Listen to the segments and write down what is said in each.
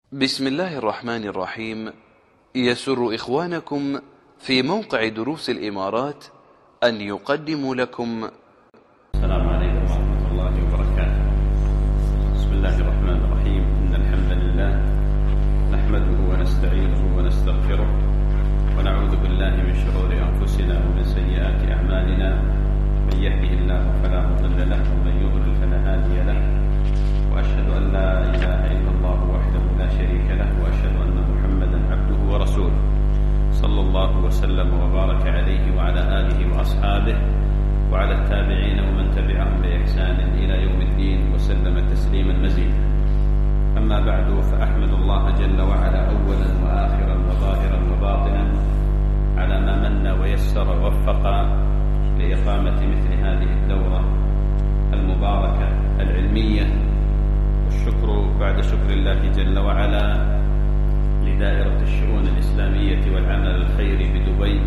بسم الله الرحمن الرحيم. يسر إخوانكم في موقع دروس الإمارات أن يقدموا لكم السلام عليكم ورحمة الله وبركاته. بسم الله الرحمن الرحيم. إن الحمد لله نحمده ونستعينه ونستغفره ونعوذ بالله من شرور أنفسنا ومن سيئات أعمالنا. من يهده الله فلا مضل له ومن يضلل فلا هادي له، وأشهد أن لا إله إلا الله وحده لا شريك له، وأشهد أن محمدا عبده ورسوله صلى الله وسلم وبارك عليه وعلى آله وأصحابه وعلى التابعين ومن تبعهم بإحسان إلى يوم الدين وسلم تسليما مزيدا. أما بعد، فأحمد الله جل وعلا أولا وآخرا وظاهرا وباطنا على ما من ويسر ووفق لإقامة مثل هذه الدورة المباركة العلمية، والشكر بعد شكر الله جل وعلا لدائرة الشؤون الإسلامية والعمل الخيري بدبي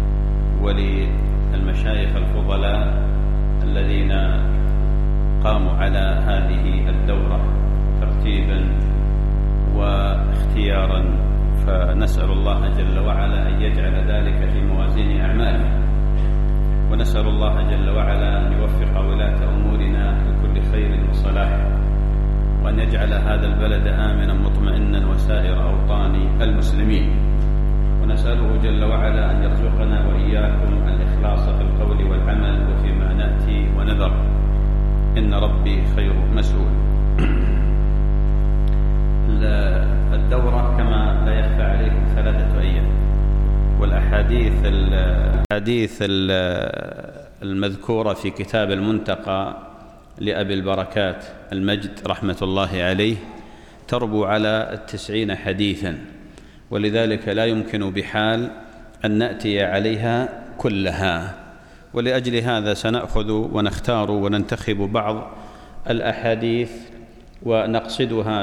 وللمشايخ الفضلاء الذين قاموا على هذه الدورة ترتيبا واختيارا، فنسأل الله جل وعلا أن يجعل ذلك في موازين أعمالهم، ونسأل الله جل وعلا أن يوفق ولاة أمورنا لكل خير وصلاح، وأن يجعل هذا البلد آمنا مطمئنا وسائر أوطان المسلمين، ونسأله جل وعلا أن يرزقنا وإياكم الإخلاص في القول والعمل وفيما نأتي ونذر، إن ربي خير مسؤول. الدورة كما لا يخفى عليكم 3 أيام، والأحاديث المذكورة في كتاب المنتقى لأبي البركات المجد رحمة الله عليه تربو على 90 حديثا، ولذلك لا يمكن بحال أن نأتي عليها كلها، ولأجل هذا سنأخذ ونختار وننتخب بعض الأحاديث ونقصدها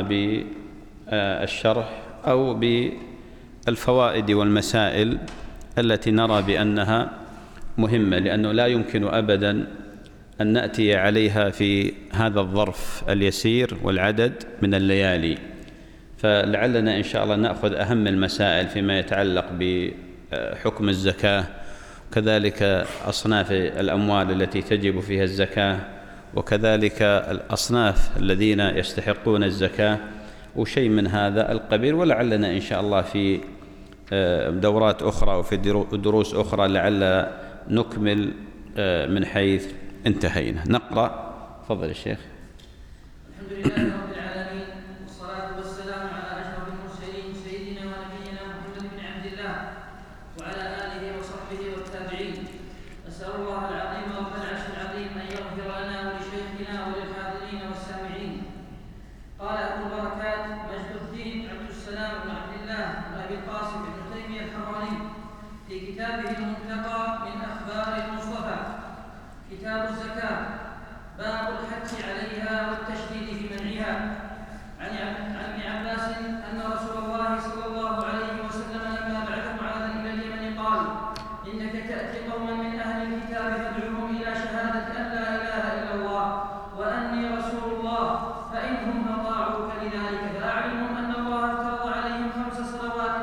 بالشرح أو بالفوائد والمسائل التي نرى بأنها مهمة، لأنه لا يمكن أبدا أن نأتي عليها في هذا الظرف اليسير والعدد من الليالي، فلعلنا إن شاء الله نأخذ أهم المسائل فيما يتعلق بحكم الزكاة، وكذلك أصناف الأموال التي تجب فيها الزكاة، وكذلك الأصناف الذين يستحقون الزكاة وشيء من هذا القبيل، ولعلنا إن شاء الله في دورات أخرى وفي دروس أخرى لعل نكمل من حيث انتهينا. نقرأ. تفضل الشيخ. الحمد لله رب العالمين، والصلاة والسلام على أشرف المرسلين سيدنا ونبينا محمد بن عبد الله وعلى آله وصحبه والتابعين. أسأل الله العظيم رب العرش العظيم أن يغفر لنا ولشيخنا وللحاضرين والسامعين. قال أبو البركات مجد الدين عبد السلام بن عبد الله بن أبي القاسم بن تيمية الحراني في كتابه المنتقى من أخبار المصطفى كتاب الزكاة، باب الحث عليها والتشديد في منعها. عن ابن عباس أن رسول الله صلى الله عليه وسلم لما بعث معاذا إلى اليمن قال: إنك تأتي قوما من أهل الكتاب فادعوهم إلى شهادة أن لا إله إلا الله وأني رسول الله، فإنهم أطاعوك لذلك فأعلمهم أن الله افترض عليهم 5 صلوات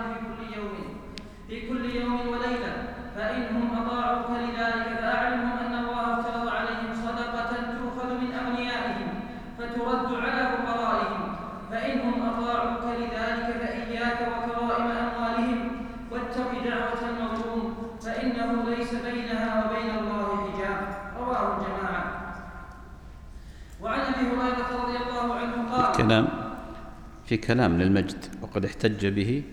في كل يوم وليلة، فإنهم أطاعوك لذلك فأعلمهم أن الله افترض عليهم صدقة تؤخذ من أغنيائهم فترد على فقرائهم، فإنهم أطاعوك لذلك فإياك وكرائم أموالهم، واتق دعوة المظلوم فإنه ليس بينها وبين الله حجاب. رواه الجماعة. وعن أبي هريرة رضي الله عنه قال: في كلام للمجد وقد احتج به،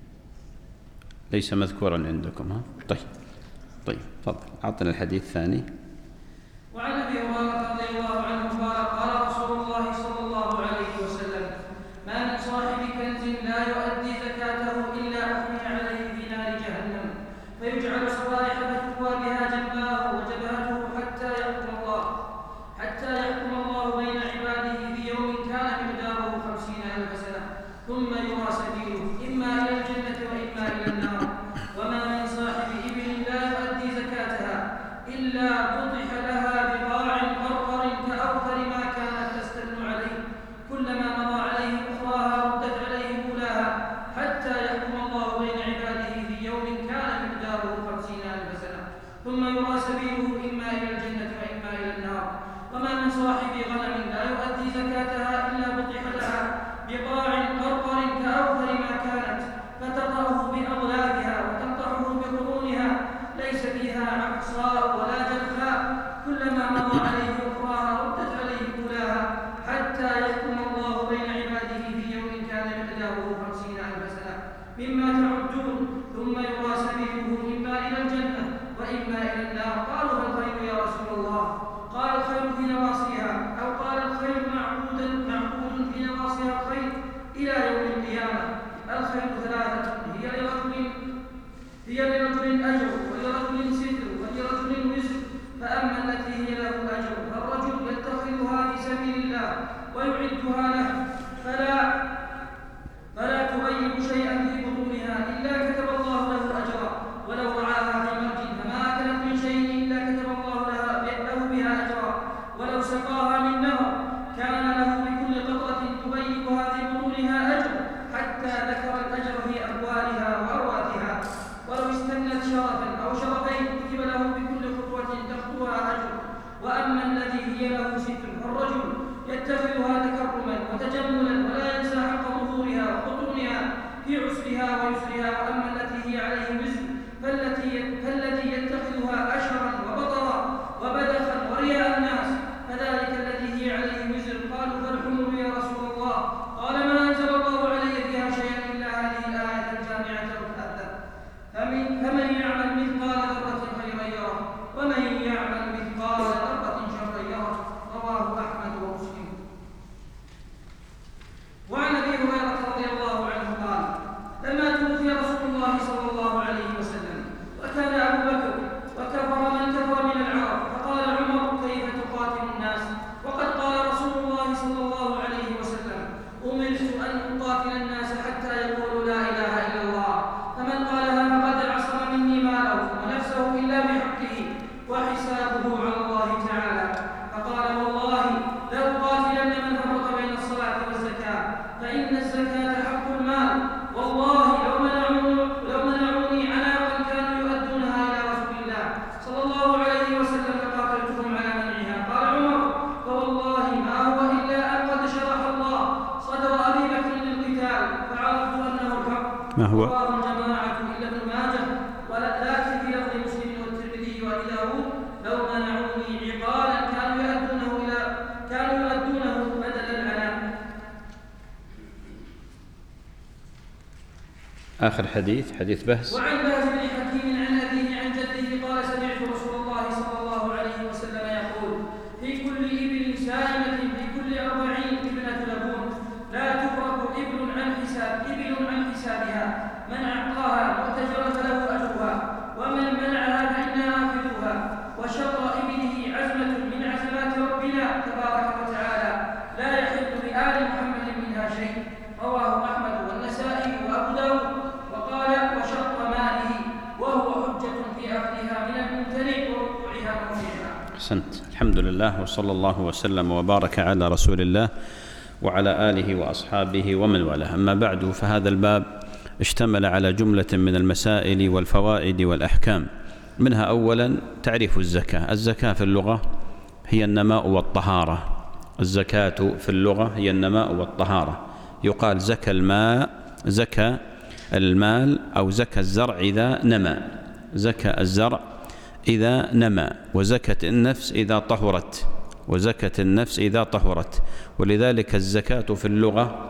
ليس مذكورا عندكم. ها؟ طيب تفضل، أعطنا الحديث الثاني. وعن أبي هريرة رضي الله عنه قال: قال رسول الله صلى الله عليه وسلم: ما من صاحب كنز لا يؤدي زكاته إلا أحمي عليه في نار جهنم، فيجعل صبائح فتكوى بها جنباه وجبهته حتى يحكم الله بين عباده في يوم كان مقداره 50,000 سنة، ثم يرى سبيله إما إلى الجنة وإما إلى النار. وما من صاحب إبل لا يؤدي زكاتها إلا بطح لها بقاع قرقر كأوفر ما كانت تستن عليه، كلما مضى عليه أخراها ردت عليه فيها عقصاء ولا جفاء، كلما مضى عليه أخراها ردت عليه أولاها، حتى يحكم الله بين عباده في يوم كان مقداره 50,000 سنة مما تعدون، ثم يرى سبيله إما إلى الجنة وإما إلى النار. قالوا: ما الخير يا رسول الله؟ قال: الخير في نواصيها، أو قال: الخير معقود في نواصيها الخير إلى يوم القيامة. الخير ثلاثة: هي لرجل أجر، ولرجل ستر، ولرجل وزر. فأما التي هي له أجر فالرجل يتخذها في سبيل الله ويعدها له، فلا تغير شيئا في بطونها إلا كتب الله له أجرا، ولو رعاها في مرج فما أكلت من شيء إلا كتب الله له بها أجرا، ولو سقاها من نهر كان له بكل قطرة تغيبها في بطونها أجر، حتى ذكر الأجر في أبوالها وأرواتها. ولو استنت شرفا أو شرفين كتب له بكل خطوة تخطوها أجر. وأما الذي هي له ستر فالرجل يتخذها تكرما وتجملا ولا ينسى حق ظهورها وخطونها في عسرها ويسرها. وأما التي هي عليه وزر فالذي يتخذها أشرا وبطرا وبدخا ورياء الناس، فذلك الذي هي عليه وزر. قالوا: فالحمر يا رسول الله؟ قال: ما أنزل الله علي فيها شيئا إلا هذه الآية الجامعة المتأثرة. فمن يعمل مثقال ذرة خيرا يره، ومن يعمل مثقال ذرة شرا يره. رواه أحمد ومسلم. وعن أبي هريرة رضي الله عنه قال: لما توفي رسول الله صلى الله عليه وسلم وكان أبو بكر وكفر من كفر من العرب، فقال عمر: كيف تقاتل الناس وقد قال رسول الله صلى الله عليه وسلم: أمرت أن أقاتل الناس حتى يقولوا لا إله إلا الله، فمن قالها فقد عصم مني ماله ونفسه إلا بحقه وحسابه على الله تعالى. فقال: والله لأقاتلن من فرق بين الصلاة والزكاة، فإن الزكاة حق المال، والله لو منعوني عناقا كانوا يؤدونها إلى رسول الله صلى الله عليه وسلم لقاتلتهم على منعها. قال عمر: فوالله ما هو إلا أن قد شرح الله صدر أبي بكر للقتال، فعرفت أنه الحق. ما هو؟ رواه الجماعة إلا ابن ماجه، ولكن في لفظ مسلم والترمذي وأبي داود: لو منعوني عقالا كانوا يؤدونه بدل العناق. آخر حديث بهز. وعن بهز بن حكيم عن أبيه عن جده قال: سمعت رسول الله صلى الله عليه وسلم يقول: في كل إبل سائمة في كل 40 ابنة لبون، لا تفرق إبل عن حسابها، من أعطاها معتجرا فله أجرها، ومن منعها فإنها آخذها. وشطر إبله عزمة من عزمات ربنا تبارك وتعالى، لا يحل بآل محمد منها شيء. رواه أحمد والنسائي وأبو داود. وقال: وشطر ماله، وهو حجة في أخذها من الممتنع وركوعها ورفعها. أحسنت. الحمد لله، وصلى الله وسلم وبارك على رسول الله وعلى آله وأصحابه ومن والاه. أما بعد، فهذا الباب اشتمل على جملة من المسائل والفوائد والأحكام. منها أولا تعريف الزكاة. الزكاة في اللغة هي النماء والطهارة. الزكاة في اللغة هي النماء والطهارة. يقال زكى المال أو زكى الزرع إذا نمى، زكى الزرع إذا نمى، وزكت النفس إذا طهرت، ولذلك الزكاة في اللغة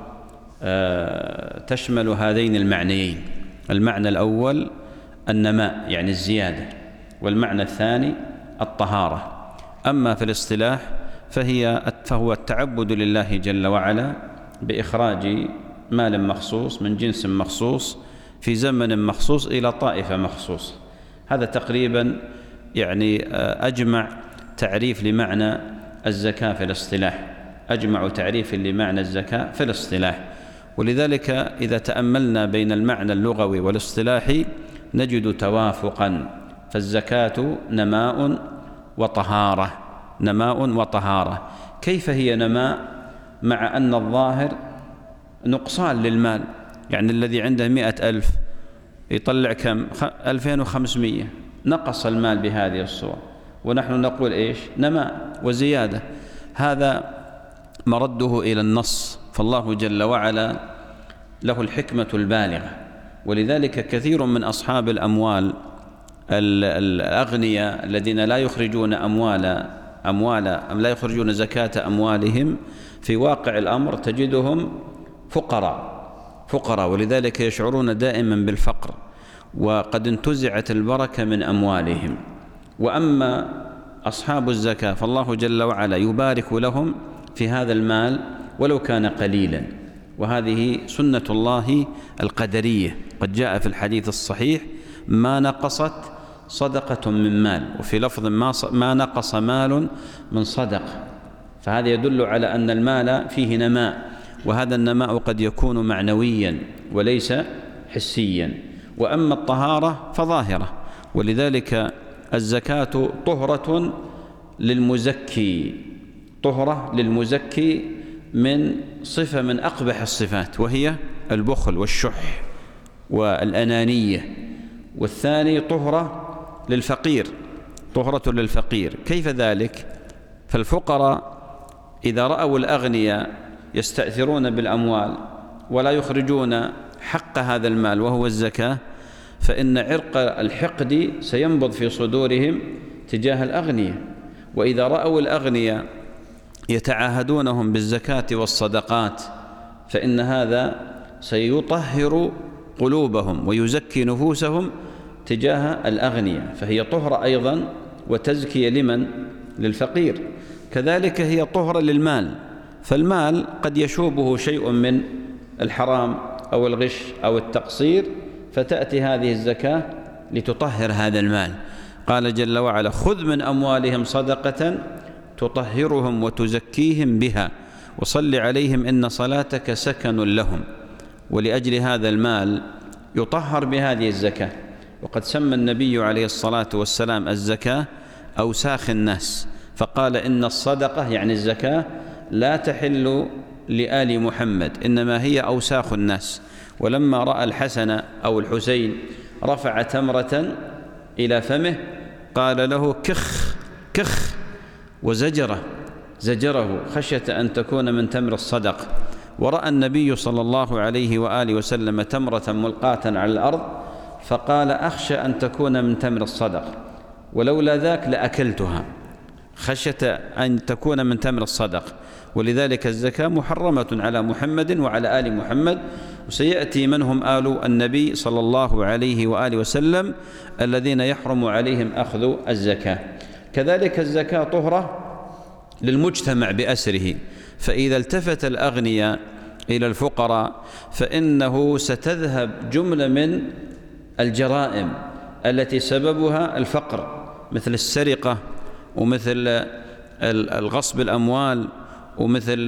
تشمل هذين المعنيين. المعنى الأول النماء يعني الزيادة، والمعنى الثاني الطهارة. أما في الاصطلاح فهو التعبد لله جل وعلا بإخراج مال مخصوص من جنس مخصوص في زمن مخصوص إلى طائفة مخصوص. هذا تقريبا يعني أجمع تعريف لمعنى الزكاة في الاصطلاح، أجمع تعريف لمعنى الزكاة في الاصطلاح. ولذلك إذا تأملنا بين المعنى اللغوي والاصطلاحي نجد توافقا، فالزكاة نماء وطهارة. كيف هي نماء مع أن الظاهر نقصان للمال؟ يعني الذي عنده 100,000 يطلع كم؟ 2500، نقص المال بهذه الصورة، ونحن نقول إيش؟ نماء وزيادة. هذا مرده إلى النص، فالله جل وعلا له الحكمة البالغة. ولذلك كثير من أصحاب الأموال الأغنياء الذين لا يخرجون لا يخرجون زكاة أموالهم، في واقع الأمر تجدهم فقراء، ولذلك يشعرون دائما بالفقر، وقد انتزعت البركة من أموالهم. وأما أصحاب الزكاة فالله جل وعلا يبارك لهم في هذا المال ولو كان قليلا، وهذه سنة الله القدرية. قد جاء في الحديث الصحيح: ما نقصت صدقة من مال، وفي لفظ ما نقص مال من صدقة. فهذا يدل على أن المال فيه نماء، وهذا النماء قد يكون معنويا وليس حسيا. وأما الطهارة فظاهرة، ولذلك الزكاة طهرة للمزكي من صفة من أقبح الصفات، وهي البخل والشح والأنانية. والثاني طهرة للفقير. كيف ذلك؟ فالفقراء إذا رأوا الأغنياء يستأثرون بالأموال ولا يخرجون حق هذا المال وهو الزكاة، فإن عرق الحقد سينبض في صدورهم تجاه الأغنياء. وإذا رأوا الأغنياء يتعاهدونهم بالزكاة والصدقات، فإن هذا سيطهر قلوبهم ويزكي نفوسهم تجاه الأغنياء، فهي طهرة أيضا وتزكية للفقير. كذلك هي طهرة للمال، فالمال قد يشوبه شيء من الحرام أو الغش أو التقصير، فتأتي هذه الزكاة لتطهر هذا المال. قال جل وعلا: خذ من أموالهم صدقة تطهرهم وتزكيهم بها وصل عليهم إن صلاتك سكن لهم. ولأجل هذا المال يطهر بهذه الزكاة. وقد سمى النبي عليه الصلاة والسلام الزكاة أوساخ الناس، فقال: إن الصدقة يعني الزكاة لا تحل لآل محمد، إنما هي أوساخ الناس. ولما رأى الحسن أو الحسين رفع تمرة إلى فمه قال له: كخ زجره خشية أن تكون من تمر الصدق. ورأى النبي صلى الله عليه وآله وسلم تمرة ملقاة على الأرض فقال: أخشى أن تكون من تمر الصدق، ولولا ذاك لأكلتها، خشية أن تكون من تمر الصدق. ولذلك الزكاة محرمة على محمد وعلى آل محمد، وسيأتي من هم آل النبي صلى الله عليه وآله وسلم الذين يحرم عليهم أخذ الزكاة. كذلك الزكاة طهرة للمجتمع بأسره، فإذا التفت الأغنياء إلى الفقراء فإنه ستذهب جملة من الجرائم التي سببها الفقر، مثل السرقة، ومثل الغصب الأموال، ومثل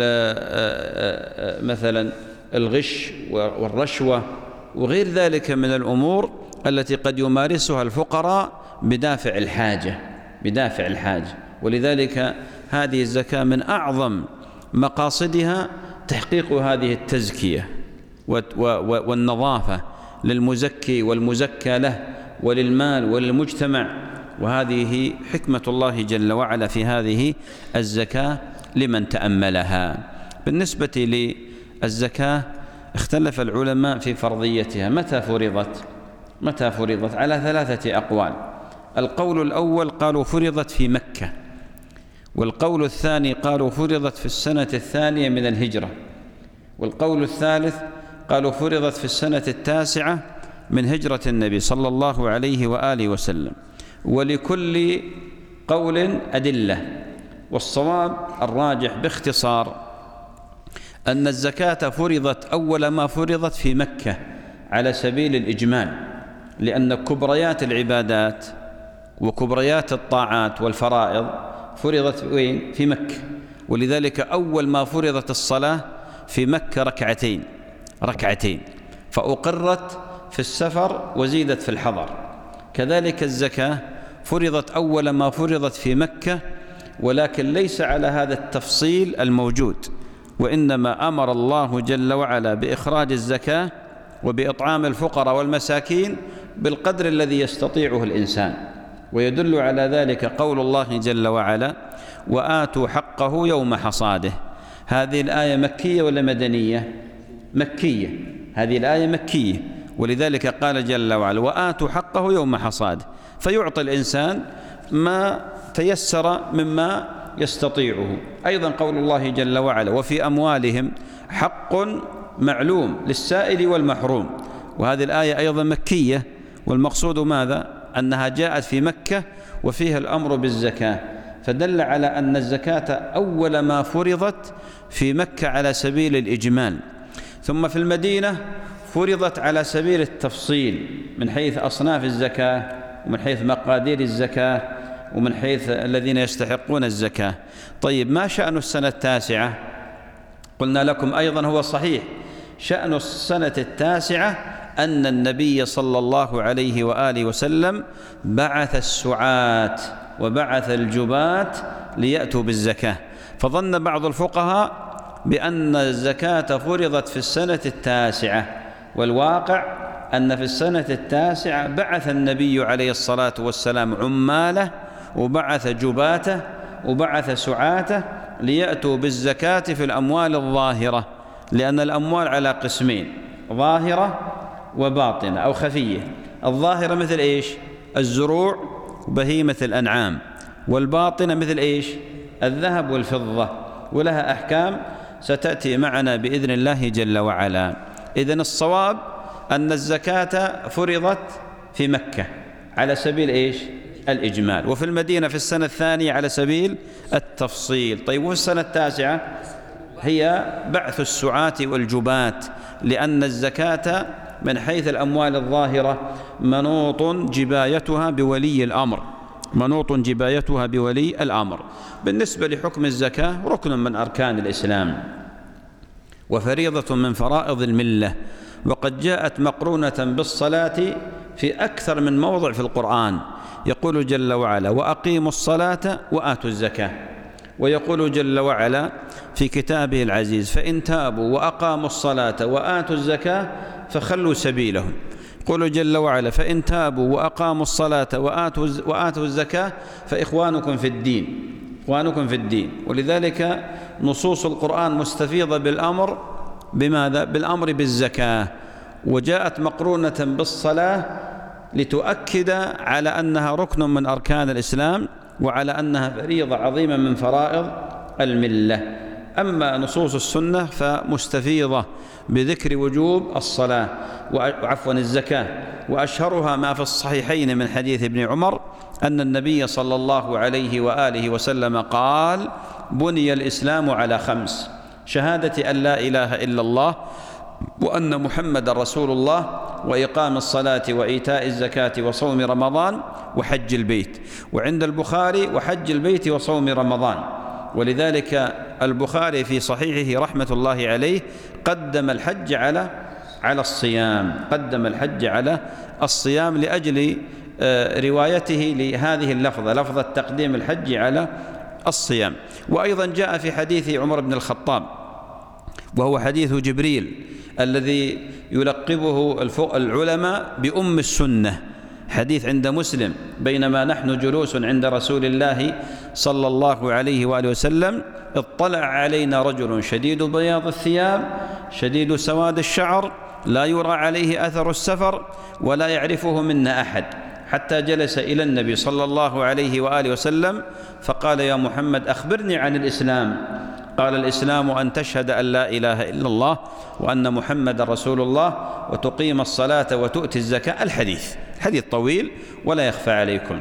مثلا الغش والرشوة وغير ذلك من الأمور التي قد يمارسها الفقراء بدافع الحاجة. ولذلك هذه الزكاة من أعظم مقاصدها تحقيق هذه التزكية والنظافة للمزكي والمزكى له وللمال وللمجتمع. وهذه حكمة الله جل وعلا في هذه الزكاة لمن تأملها. بالنسبة للزكاة اختلف العلماء في فرضيتها. متى فرضت؟ على 3 أقوال. القول الأول قالوا فرضت في مكة، والقول الثاني قالوا فرضت في السنة 2 من الهجرة، والقول الثالث قالوا فرضت في السنة 9 من هجرة النبي صلى الله عليه وآله وسلم. ولكل قول أدلة، والصواب الراجح باختصار أن الزكاة فرضت أول ما فرضت في مكة على سبيل الإجمال، لأن كبريات العبادات وكبريات الطاعات والفرائض فرضت وين؟ في مكة. ولذلك أول ما فرضت الصلاة في مكة ركعتين، فأقرت في السفر وزيدت في الحضر. كذلك الزكاة فرضت أول ما فرضت في مكة، ولكن ليس على هذا التفصيل الموجود، وإنما أمر الله جل وعلا بإخراج الزكاة وبإطعام الفقراء والمساكين بالقدر الذي يستطيعه الإنسان. ويدل على ذلك قول الله جل وعلا: وآتوا حقه يوم حصاده. هذه الآية مكية ولا مدنية؟ مكية. هذه الآية مكية، ولذلك قال جل وعلا: وآتوا حقه يوم حصاده. فيعطي الإنسان ما تيسر مما يستطيعه. أيضا قول الله جل وعلا: وفي أموالهم حق معلوم للسائل والمحروم. وهذه الآية أيضا مكية، والمقصود ماذا؟ أنها جاءت في مكة وفيها الأمر بالزكاة، فدل على أن الزكاة أول ما فرضت في مكة على سبيل الإجمال، ثم في المدينة فرضت على سبيل التفصيل من حيث أصناف الزكاة، ومن حيث مقادير الزكاة، ومن حيث الذين يستحقون الزكاة. طيب، ما شأن السنة التاسعة؟ قلنا لكم أيضا هو صحيح، شأن السنة التاسعة أن النبي صلى الله عليه وآله وسلم بعث السعاة وبعث الجباة ليأتوا بالزكاة. فظن بعض الفقهاء بأن الزكاة فرضت في السنة التاسعة، والواقع أن في السنة التاسعة بعث النبي عليه الصلاة والسلام عماله، وبعث جباته، وبعث سعاته ليأتوا بالزكاة في الأموال الظاهرة، لأن الأموال على قسمين: ظاهرة وباطنة أو خفية. الظاهرة مثل إيش؟ الزروع وبهيمة الأنعام، والباطنة مثل إيش؟ الذهب والفضة، ولها أحكام ستأتي معنا بإذن الله جل وعلا. إذن الصواب أن الزكاة فرضت في مكة على سبيل إيش؟ الإجمال، وفي المدينة في السنة الثانية على سبيل التفصيل. طيب، وفي السنة التاسعة هي بعث السعاة والجبات، لأن الزكاة من حيث الأموال الظاهرة منوط جبايتها بولي الأمر، منوط جبايتها بولي الأمر. بالنسبة لحكم الزكاة، ركن من أركان الإسلام وفريضة من فرائض الملة، وقد جاءت مقرونة بالصلاة في أكثر من موضع في القرآن. يقول جل وعلا: وأقيموا الصلاة وآتوا الزكاة. ويقول جل وعلا في كتابه العزيز: فإن تابوا وأقاموا الصلاة وآتوا الزكاة فخلوا سبيلهم. يقول جل وعلا: فإن تابوا وأقاموا الصلاة وآتوا الزكاة فإخوانكم في الدين، إخوانكم في الدين. ولذلك نصوص القرآن مستفيضة بالأمر بماذا؟ بالأمر بالزكاة، وجاءت مقرونة بالصلاة لتؤكد على أنها ركن من أركان الإسلام، وعلى أنها فريضة عظيمة من فرائض الملة. أما نصوص السنة فمستفيضة بذكر وجوب الصلاة الزكاة، وأشهرها ما في الصحيحين من حديث ابن عمر أن النبي صلى الله عليه وآله وسلم قال: بني الإسلام على 5: شهادة أن لا إله إلا الله، وأن محمد رسول الله، وإقام الصلاة، وإيتاء الزكاة، وصوم رمضان، وحج البيت. وعند البخاري: وحج البيت وصوم رمضان. ولذلك البخاري في صحيحه رحمة الله عليه قدم الحج على الصيام، قدم الحج على الصيام لأجل روايته لهذه اللفظة، لفظة تقديم الحج على الصيام. وأيضا جاء في حديث عمر بن الخطاب، وهو حديث جبريل الذي يلقبه العلماء بأم السنة، حديث عند مسلم: بينما نحن جلوس عند رسول الله صلى الله عليه وآله وسلم اطلع علينا رجل شديد بياض الثياب شديد سواد الشعر لا يرى عليه أثر السفر ولا يعرفه منا أحد، حتى جلس إلى النبي صلى الله عليه وآله وسلم فقال: يا محمد أخبرني عن الإسلام. قال: الإسلام أن تشهد أن لا إله إلا الله وأن محمد رسول الله وتقيم الصلاة وتؤتي الزكاة. الحديث طويل ولا يخفى عليكم.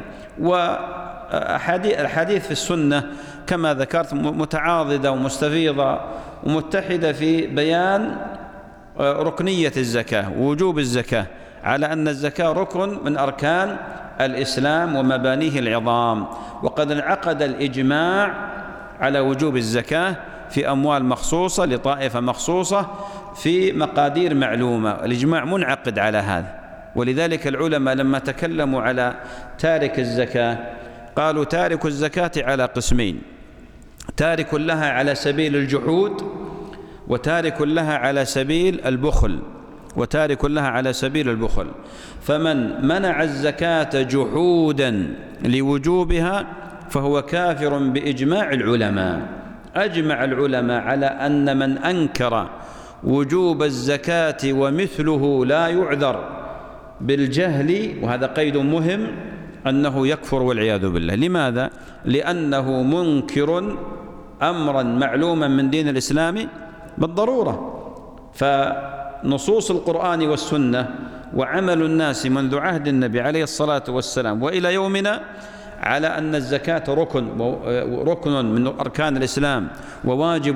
والحديث في السنة كما ذكرت متعاضدة ومستفيضة ومتحدة في بيان ركنية الزكاة ووجوب الزكاة، على أن الزكاة ركن من أركان الإسلام ومبانيه العظام. وقد انعقد الإجماع على وجوب الزكاة في أموال مخصوصة لطائفة مخصوصة في مقادير معلومة، الإجماع منعقد على هذا. ولذلك العلماء لما تكلموا على تارك الزكاة قالوا: تارك الزكاة على قسمين: تارك لها على سبيل الجحود، وتارك لها على سبيل البخل، وتارك لها على سبيل البخل. فمن منع الزكاة جحودا لوجوبها فهو كافر بإجماع العلماء. أجمع العلماء على أن من أنكر وجوب الزكاة ومثله لا يعذر بالجهل، وهذا قيد مهم، أنه يكفر والعياذ بالله. لماذا؟ لأنه منكر أمرا معلوما من دين الإسلام بالضرورة. فنصوص القرآن والسنة وعمل الناس منذ عهد النبي عليه الصلاة والسلام وإلى يومنا على أن الزكاة ركن من أركان الإسلام وواجب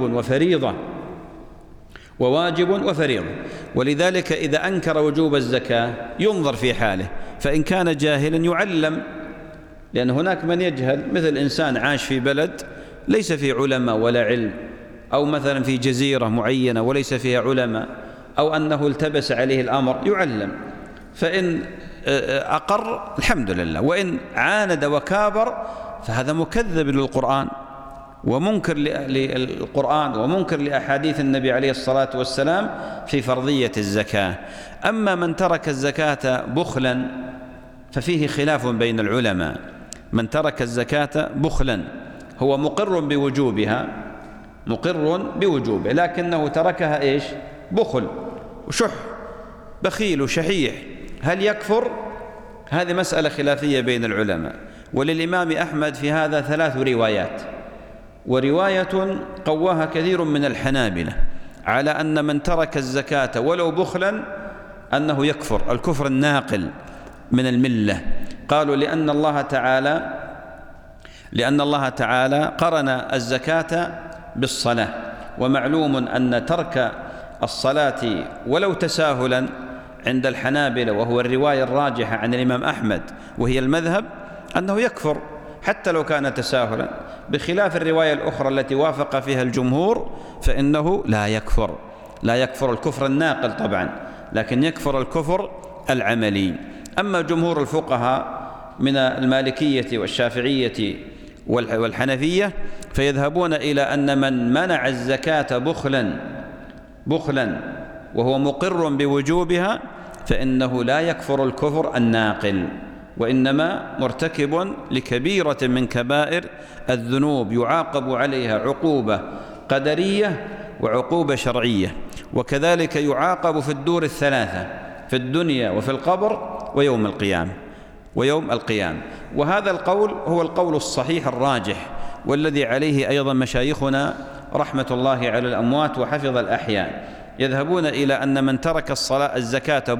وفريضة. ولذلك إذا أنكر وجوب الزكاة ينظر في حاله، فإن كان جاهلا يعلم، لأن هناك من يجهل، مثل إنسان عاش في بلد ليس فيه علماء ولا علم، أو مثلا في جزيرة معينة وليس فيها علماء، أو أنه التبس عليه الأمر، يعلم. فإن أقر الحمد لله، وإن عاند وكابر فهذا مكذب للقرآن ومنكر للقرآن ومنكر لأحاديث النبي عليه الصلاة والسلام في فرضية الزكاة. أما من ترك الزكاة بخلا ففيه خلاف بين العلماء. من ترك الزكاة بخلا هو مقر بوجوبه، لكنه تركها إيش؟ بخل وشح، بخيل وشحيح، هل يكفر؟ هذه مسألة خلافية بين العلماء. وللإمام أحمد في هذا 3 روايات، ورواية قواها كثير من الحنابلة على أن من ترك الزكاة ولو بخلا أنه يكفر الكفر الناقل من الملة. قالوا لأن الله تعالى قرن الزكاة بالصلاة، ومعلوم أن ترك الصلاة ولو تساهلا عند الحنابلة، وهو الرواية الراجحة عن الإمام أحمد وهي المذهب، أنه يكفر حتى لو كان تساهلا، بخلاف الرواية الأخرى التي وافق فيها الجمهور فإنه لا يكفر الكفر الناقل طبعا، لكن يكفر الكفر العملي. أما جمهور الفقهاء من المالكية والشافعية والحنفية فيذهبون إلى أن من منع الزكاة بخلا وهو مقر بوجوبها فإنه لا يكفر الكفر الناقل، وإنما مرتكب لكبيرة من كبائر الذنوب يعاقب عليها عقوبة قدرية وعقوبة شرعية، وكذلك يعاقب في الدور الثلاثة، في الدنيا وفي القبر ويوم القيامة. وهذا القول هو القول الصحيح الراجح، والذي عليه أيضا مشايخنا رحمة الله على الأموات وحفظ الأحياء، يذهبون إلى أن من ترك الزكاة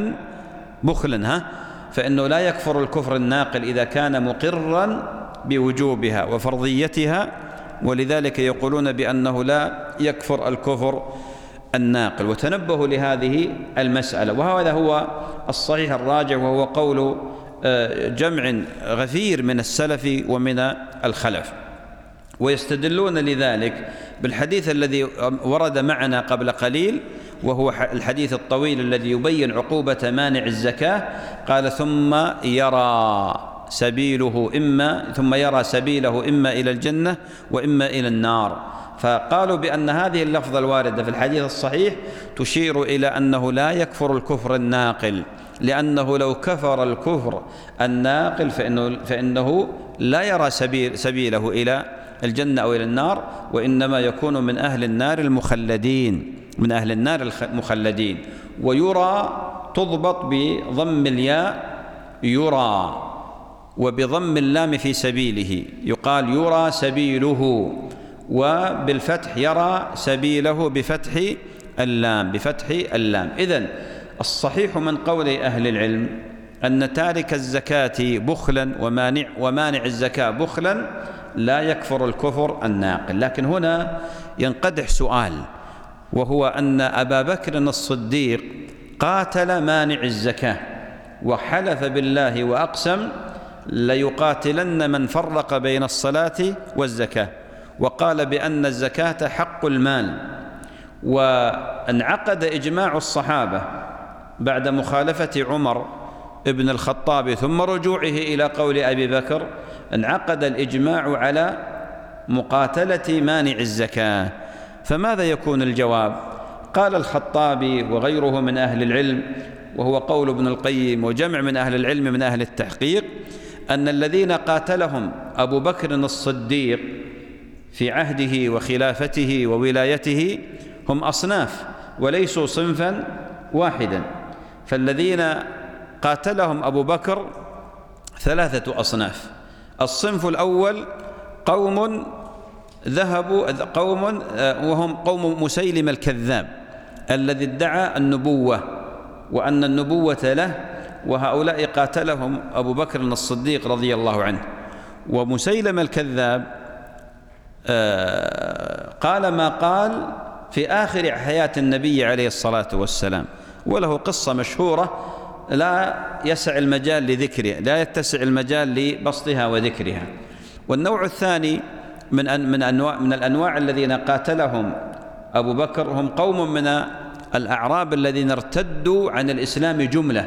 بخلا فإنه لا يكفر الكفر الناقل إذا كان مقرا بوجوبها وفرضيتها، ولذلك يقولون بأنه لا يكفر الكفر الناقل. وتنبهوا لهذه المسألة، وهذا هو الصحيح الراجع، وهو قول جمع غفير من السلف ومن الخلف. ويستدلون لذلك بالحديث الذي ورد معنا قبل قليل، وهو الحديث الطويل الذي يبين عقوبة مانع الزكاة. قال ثم يرى سبيله إما إلى الجنة وإما إلى النار. فقالوا بأن هذه اللفظة الواردة في الحديث الصحيح تشير إلى أنه لا يكفر الكفر الناقل، لأنه لو كفر الكفر الناقل فإنه لا يرى سبيله إلى الجنة أو إلى النار، وإنما يكون من أهل النار المخلدين. ويرى تضبط بضم الياء يرى، وبضم اللام في سبيله يقال يرى سبيله، وبالفتح يرى سبيله بفتح اللام. إذن الصحيح من قول أهل العلم أن تارك الزكاة بخلا ومانع الزكاة بخلا لا يكفر الكفر الناقل. لكن هنا ينقدح سؤال، وهو أن أبا بكر الصديق قاتل مانع الزكاة وحلف بالله وأقسم ليقاتلن من فرق بين الصلاة والزكاة، وقال بأن الزكاة حق المال. وانعقد إجماع الصحابة بعد مخالفة عمر ابن الخطاب ثم رجوعه إلى قول أبي بكر، انعقد الإجماع على مقاتلة مانع الزكاة. فماذا يكون الجواب؟ قال الخطابي وغيره من أهل العلم، وهو قول ابن القيم وجمع من أهل العلم من أهل التحقيق، أن الذين قاتلهم أبو بكر الصديق في عهده وخلافته وولايته هم أصناف، وليسوا صنفا واحدا. فالذين قاتلهم أبو بكر 3 أصناف. الصنف الأول قوم وهم قوم مسيلم الكذاب الذي ادعى النبوة وأن النبوة له، وهؤلاء قاتلهم أبو بكر الصديق رضي الله عنه. ومسيلم الكذاب قال ما قال في آخر حياة النبي عليه الصلاة والسلام، وله قصة مشهورة لا يتسع المجال لبسطها وذكرها. والنوع الثاني من الأنواع الذين قاتلهم أبو بكر هم قوم من الأعراب الذين ارتدوا عن الإسلام جملة،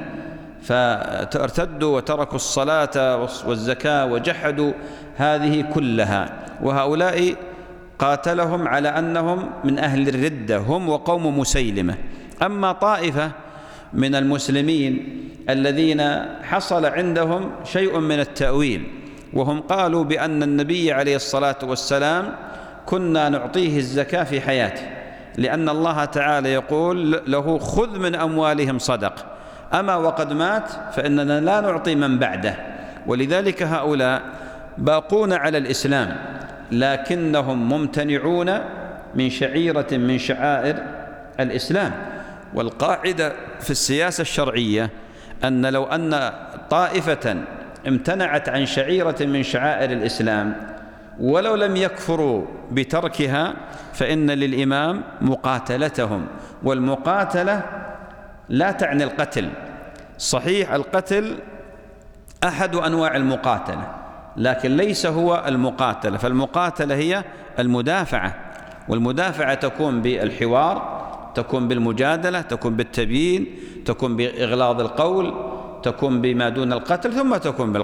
فارتدوا وتركوا الصلاة والزكاة وجحدوا هذه كلها، وهؤلاء قاتلهم على أنهم من أهل الردة هم وقوم مسيلمة. أما طائفة من المسلمين الذين حصل عندهم شيء من التأويل، وهم قالوا بأن النبي عليه الصلاة والسلام كنا نعطيه الزكاة في حياته، لأن الله تعالى يقول له خذ من أموالهم صدق، أما وقد مات فإننا لا نعطي من بعده. ولذلك هؤلاء باقون على الإسلام لكنهم ممتنعون من شعيرة من شعائر الإسلام. والقاعدة في السياسة الشرعية أن لو أن طائفة امتنعت عن شعيرة من شعائر الإسلام ولو لم يكفروا بتركها فإن للإمام مقاتلتهم، والمقاتلة لا تعني القتل. صحيح القتل أحد أنواع المقاتلة لكن ليس هو المقاتلة، فالمقاتلة هي المدافعة، والمدافعة تكون بالحوار، تكون بالمجادلة، تكون بالتبيين، تكون بإغلاظ القول، تكون بما دون القتل، ثم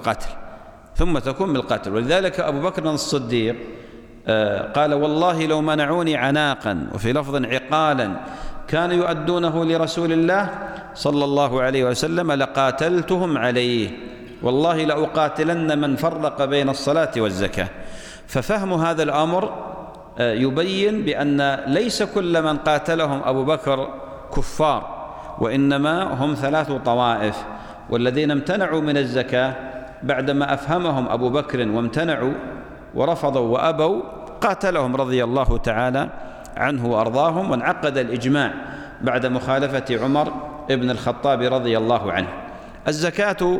تكون بالقتل. ولذلك أبو بكر الصديق قال والله لو منعوني عناقا، وفي لفظ عقالا، كانوا يؤدونه لرسول الله صلى الله عليه وسلم لقاتلتهم عليه، والله لأقاتلن من فرق بين الصلاة والزكاة. ففهم هذا الأمر يبين بأن ليس كل من قاتلهم أبو بكر كفار، وإنما هم 3 طوائف. والذين امتنعوا من الزكاة بعدما أفهمهم أبو بكر وامتنعوا ورفضوا وأبوا قاتلهم رضي الله تعالى عنه وأرضاهم، وانعقد الإجماع بعد مخالفة عمر ابن الخطاب رضي الله عنه. الزكاة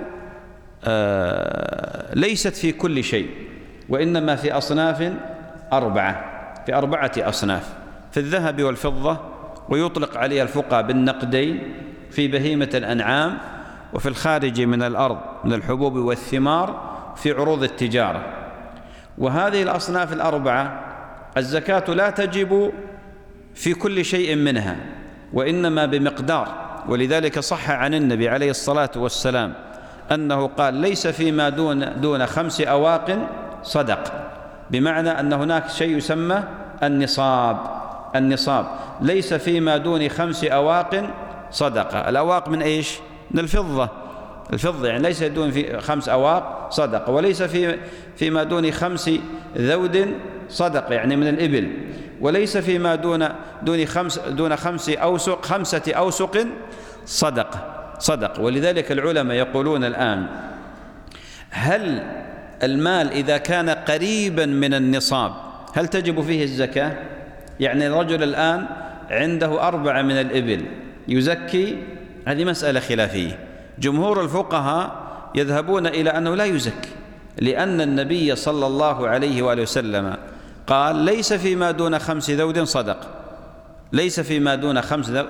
ليست في كل شيء، وإنما في أصناف 4 أصناف: في الذهب والفضة، ويطلق عليها الفقهاء بالنقدين، في بهيمة الأنعام، وفي الخارج من الأرض من الحبوب والثمار، في عروض التجارة. وهذه الأصناف 4 الزكاة لا تجب في كل شيء منها، وإنما بمقدار. ولذلك صح عن النبي عليه الصلاة والسلام أنه قال ليس فيما دون 5 أواق صدق، بمعنى أن هناك شيء يسمى النصاب ليس فيما دون 5 أواق صدقة. الأواق من إيش؟ من الفضة يعني ليس دون 5 أواق صدقة، وليس فيما دون 5 ذود صدقة يعني من الإبل، وليس فيما دون 5 أوسق صدقة. ولذلك العلماء يقولون الآن هل المال إذا كان قريبا من النصاب هل تجب فيه الزكاة؟ يعني الرجل الآن عنده 4 من الإبل يزكي، هذه مسألة خلافية. جمهور الفقهاء يذهبون إلى أنه لا يزكي، لأن النبي صلى الله عليه وآله وسلم قال ليس فيما دون 5 ذود صدقة، ليس فيما دون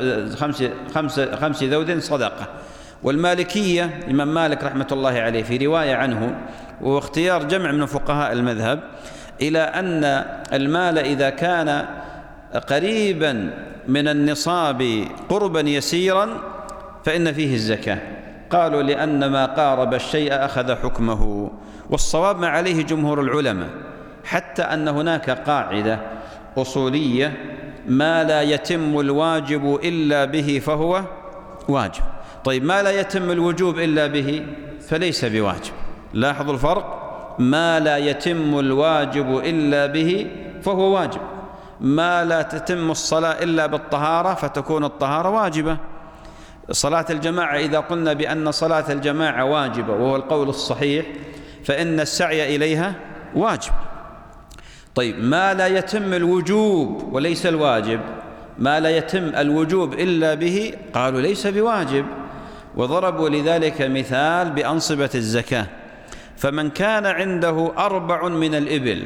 5 ذود صدقة. والمالكية الإمام مالك رحمة الله عليه في رواية عنه واختيار جمع من فقهاء المذهب إلى أن المال إذا كان قريبا من النصاب قربا يسيرا فإن فيه الزكاة. قالوا لأن ما قارب الشيء أخذ حكمه. والصواب ما عليه جمهور العلماء، حتى أن هناك قاعدة أصولية: ما لا يتم الواجب إلا به فهو واجب. طيب ما لا يتم الوجوب إلا به فليس بواجب. لاحظوا الفرق: ما لا يتم الواجب إلا به فهو واجب. ما لا تتم الصلاة إلا بالطهارة فتكون الطهارة واجبة. صلاة الجماعة إذا قلنا بأن صلاة الجماعة واجبة وهو القول الصحيح فإن السعي إليها واجب. طيب ما لا يتم الوجوب وليس الواجب، ما لا يتم الوجوب إلا به قالوا ليس بواجب، وضربوا لذلك مثال بأنصبة الزكاة. فمن كان عنده 4 من الإبل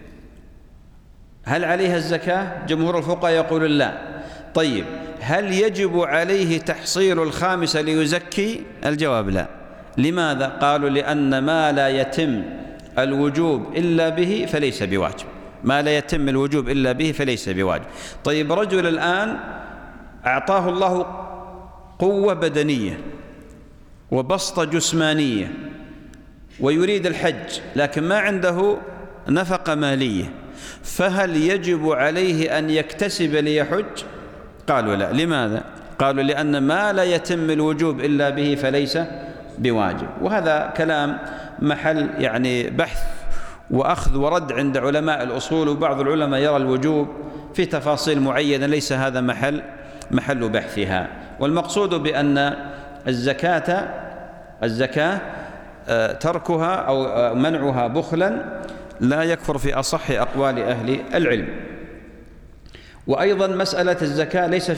هل عليها الزكاة؟ جمهور الفقهاء يقول لا. طيب هل يجب عليه تحصيل الخامسة ليزكي؟ الجواب لا. لماذا؟ قالوا لأن ما لا يتم الوجوب إلا به فليس بواجب، ما لا يتم الوجوب إلا به فليس بواجب. طيب رجل الآن أعطاه الله قوة بدنية وبسطة جسمانية ويريد الحج لكن ما عنده نفقة مالية، فهل يجب عليه أن يكتسب ليحج؟ قالوا لا. لماذا؟ قالوا لأن ما لا يتم الوجوب إلا به فليس بواجب. وهذا كلام محل يعني بحث وأخذ ورد عند علماء الأصول، وبعض العلماء يرى الوجوب في تفاصيل معينة ليس هذا محل بحثها. والمقصود بأن الزكاة تركها أو منعها بخلا لا يكفر في أصح أقوال أهل العلم. وأيضا مسألة الزكاة ليس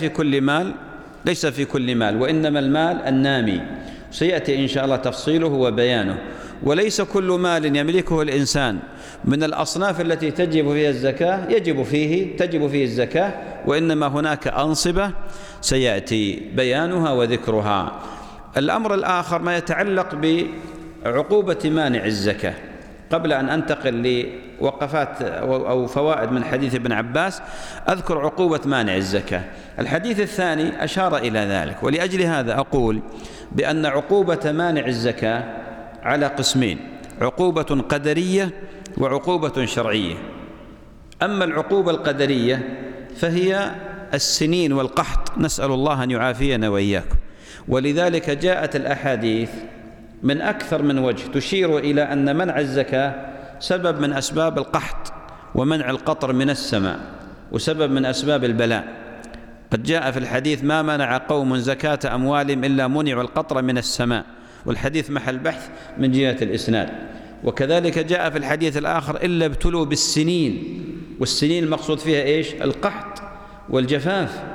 في كل مال وإنما المال النامي، سيأتي إن شاء الله تفصيله وبيانه. وليس كل مال يملكه الإنسان من الأصناف التي تجب فيها الزكاة تجب فيه الزكاة، وإنما هناك أنصبة سيأتي بيانها وذكرها. الأمر الآخر ما يتعلق بعقوبة مانع الزكاة. قبل أن أنتقل لوقفات أو فوائد من حديث ابن عباس أذكر عقوبة مانع الزكاة. الحديث الثاني أشار إلى ذلك، ولأجل هذا أقول بأن عقوبة مانع الزكاة على قسمين: عقوبة قدرية وعقوبة شرعية. أما العقوبة القدرية فهي السنين والقحط، نسأل الله أن يعافينا وإياكم. ولذلك جاءت الأحاديث من أكثر من وجه تشير إلى أن منع الزكاة سبب من أسباب القحط ومنع القطر من السماء وسبب من أسباب البلاء. قد جاء في الحديث: ما منع قوم زكاة أموالهم إلا منعوا القطر من السماء، والحديث محل بحث من جهة الإسناد. وكذلك جاء في الحديث الآخر: إلا ابتلوا بالسنين، والسنين المقصود فيها إيش؟ القحط والجفاف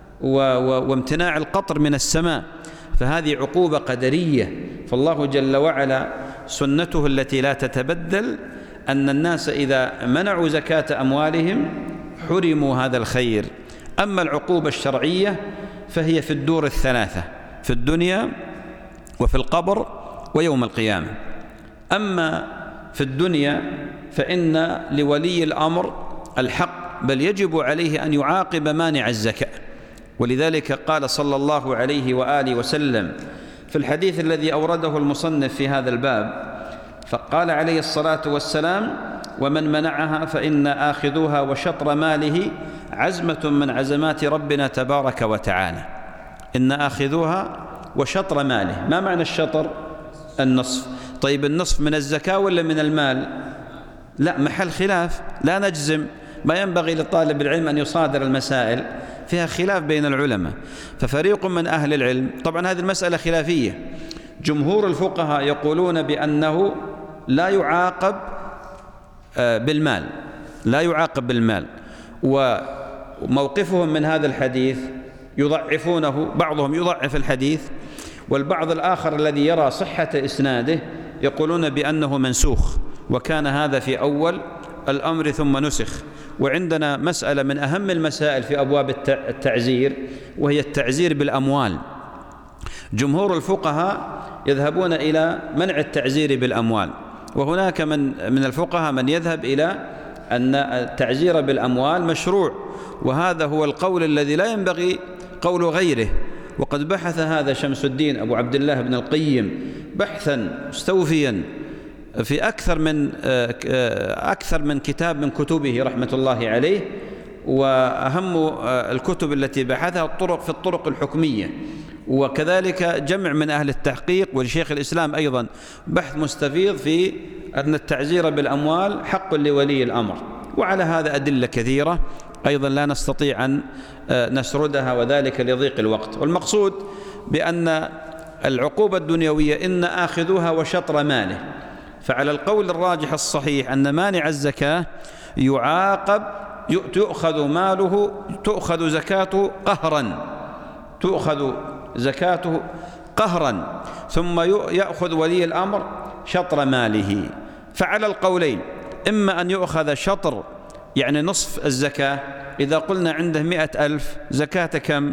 وامتناع القطر من السماء. فهذه عقوبة قدرية. فالله جل وعلا سنته التي لا تتبدل أن الناس إذا منعوا زكاة أموالهم حرموا هذا الخير. أما العقوبة الشرعية فهي في الدور الثلاثة: في الدنيا وفي القبر ويوم القيامة. أما في الدنيا فإن لولي الأمر الحق، بل يجب عليه أن يعاقب مانع الزكاة. ولذلك قال صلى الله عليه وآله وسلم في الحديث الذي أورده المصنف في هذا الباب، فقال عليه الصلاة والسلام: ومن منعها فإن آخذوها وشطر ماله عزمة من عزمات ربنا تبارك وتعالى. إن آخذوها وشطر ماله. ما معنى الشطر؟ النصف. طيب النصف من الزكاة ولا من المال؟ لا، محل خلاف، لا نجزم. ما ينبغي لطالب العلم أن يصادر المسائل، فيها خلاف بين العلماء. ففريق من أهل العلم، طبعا هذه المسألة خلافية، جمهور الفقهاء يقولون بأنه لا يعاقب بالمال، لا يعاقب بالمال. وموقفهم من هذا الحديث يضعفونه، بعضهم يضعف الحديث، والبعض الآخر الذي يرى صحة إسناده يقولون بأنه منسوخ، وكان هذا في أول الأمر ثم نسخ. وعندنا مسألة من أهم المسائل في أبواب التعزير، وهي التعزير بالأموال. جمهور الفقهاء يذهبون إلى منع التعزير بالأموال، وهناك من الفقهاء من يذهب إلى أن التعزير بالأموال مشروع، وهذا هو القول الذي لا ينبغي قول غيره. وقد بحث هذا شمس الدين أبو عبد الله بن القيم بحثا مستوفيا في أكثر من كتاب من كتبه رحمة الله عليه. وأهم الكتب التي بحثها في الطرق الحكمية، وكذلك جمع من أهل التحقيق، ولشيخ الإسلام أيضا بحث مستفيض في أن التعزير بالأموال حق لولي الأمر. وعلى هذا أدلة كثيرة أيضا لا نستطيع أن نسردها وذلك لضيق الوقت. والمقصود بأن العقوبة الدنيوية إن آخذوها وشطر ماله، فعلى القول الراجح الصحيح أن مانع الزكاة يعاقب، يؤخذ ماله، تؤخذ زكاته قهرا، تؤخذ زكاته قهرا، ثم يأخذ ولي الأمر شطر ماله. فعلى القولين إما أن يؤخذ شطر يعني نصف الزكاة، إذا قلنا عنده 100,000 زكاة كم؟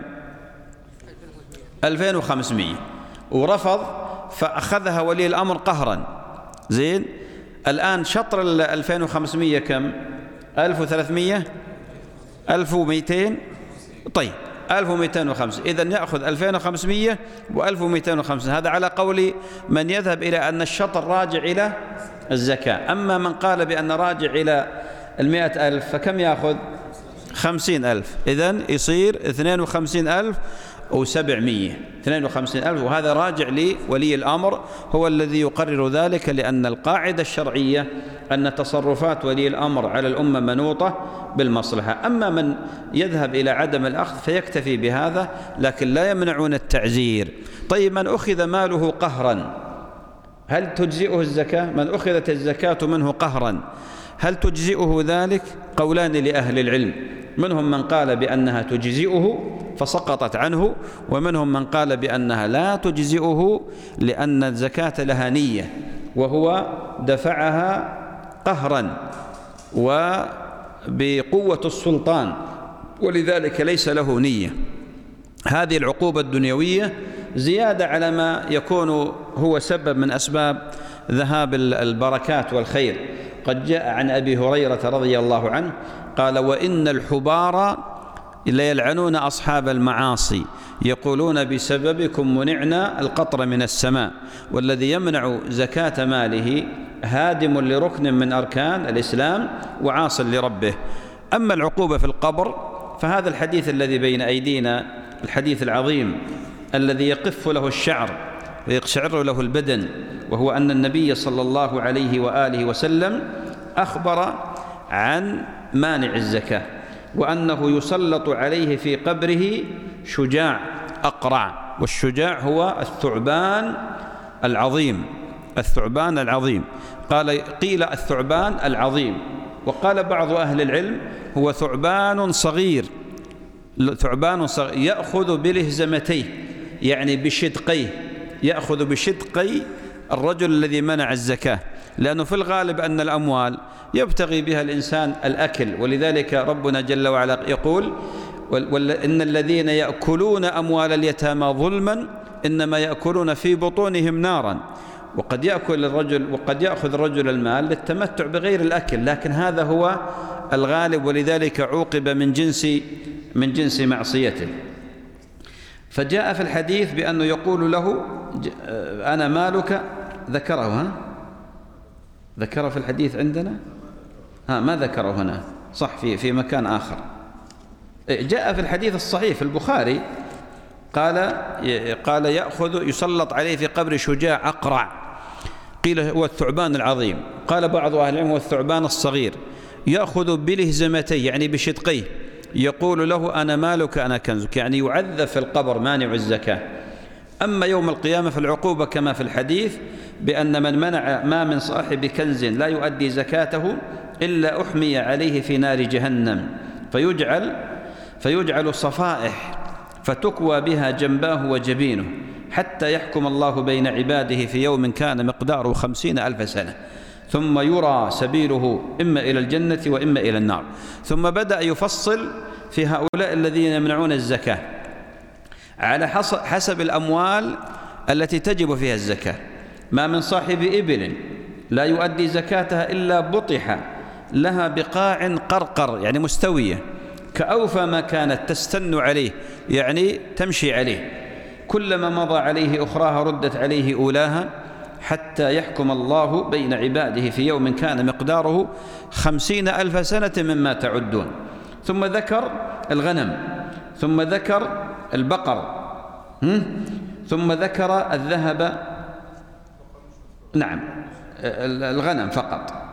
2500، ورفض فأخذها ولي الأمر قهرا. زين، الآن شطر 2500 كم؟ 1300 1200. طيب 1205، إذن يأخذ 2500 و1205. هذا على قول من يذهب إلى أن الشطر راجع إلى الزكاة. أما من قال بأن راجع إلى 100,000 فكم يأخذ؟ 50,000. إذن يصير 52,700، 52,000. وهذا راجع لولي الأمر، هو الذي يقرر ذلك، لأن القاعدة الشرعية أن تصرفات ولي الأمر على الأمة منوطة بالمصلحة. أما من يذهب إلى عدم الأخذ فيكتفي بهذا، لكن لا يمنعون التعزير. طيب من أخذ ماله قهرا هل تجزئه الزكاة؟ من أخذت الزكاة منه قهرا هل تجزئه ذلك؟ قولان لأهل العلم، منهم من قال بأنها تجزئه فسقطت عنه، ومنهم من قال بأنها لا تجزئه لأن الزكاة لها نية، وهو دفعها قهرا وبقوة السلطان، ولذلك ليس له نية. هذه العقوبة الدنيوية زيادة على ما يكون هو سبب من أسباب ذهاب البركات والخير. قد جاء عن أبي هريرة رضي الله عنه قال: وإن الحبار ليلعنون أصحاب المعاصي يقولون بسببكم منعنا القطر من السماء. والذي يمنع زكاة ماله هادم لركن من أركان الإسلام وعاص لربه. أما العقوبة في القبر فهذا الحديث الذي بين أيدينا، الحديث العظيم الذي يقف له الشعر ويقشعر له البدن، وهو أن النبي صلى الله عليه وآله وسلم أخبر عن مانع الزكاة، وأنه يسلط عليه في قبره شجاع أقرع، والشجاع هو الثعبان العظيم، الثعبان العظيم. قيل الثعبان العظيم، وقال بعض أهل العلم هو ثعبان صغير، ثعبان صغير يأخذ بلهزمتيه يعني بشدقيه، يأخذ بشدقي الرجل الذي منع الزكاة، لأنه في الغالب أن الأموال يبتغي بها الإنسان الأكل، ولذلك ربنا جل وعلا يقول: إن الذين يأكلون أموال اليتامى ظلما إنما يأكلون في بطونهم نارا. وقد يأخذ الرجل المال للتمتع بغير الأكل، لكن هذا هو الغالب، ولذلك عوقب من جنس معصيته. فجاء في الحديث بأنه يقول له: أنا مالك. ذكره ذكر في الحديث عندنا؟ ما ذكره هنا، صح، في مكان آخر. جاء في الحديث الصحيح في البخاري قال يسلط عليه في قبر شجاع أقرع، قيل هو الثعبان العظيم، قال بعض أهل العلم هو الثعبان الصغير، يأخذ بلهزمتيه يعني بشدقيه، يقول له: أنا مالك أنا كنزك، يعني يعذب في القبر مانع الزكاة. أما يوم القيامة فالعقوبة كما في الحديث بأن من منع ما من صاحب كنز لا يؤدي زكاته إلا أحمي عليه في نار جهنم فيجعل صفائح فتكوى بها جنباه وجبينه حتى يحكم الله بين عباده في يوم كان مقداره 50,000 سنة، ثم يرى سبيله إما إلى الجنة وإما إلى النار. ثم بدأ يفصل في هؤلاء الذين يمنعون الزكاة على حسب الأموال التي تجب فيها الزكاة. ما من صاحب إبل لا يؤدي زكاتها إلا بطح لها بقاع قرقر يعني مستوية كأوفى ما كانت تستن عليه يعني تمشي عليه، كلما مضى عليه أخراها ردت عليه أولاها حتى يحكم الله بين عباده في يوم كان مقداره 50,000 سنة مما تعدون. ثم ذكر الغنم، ثم ذكر البقر، ثم ذكر الذهب، نعم الغنم فقط،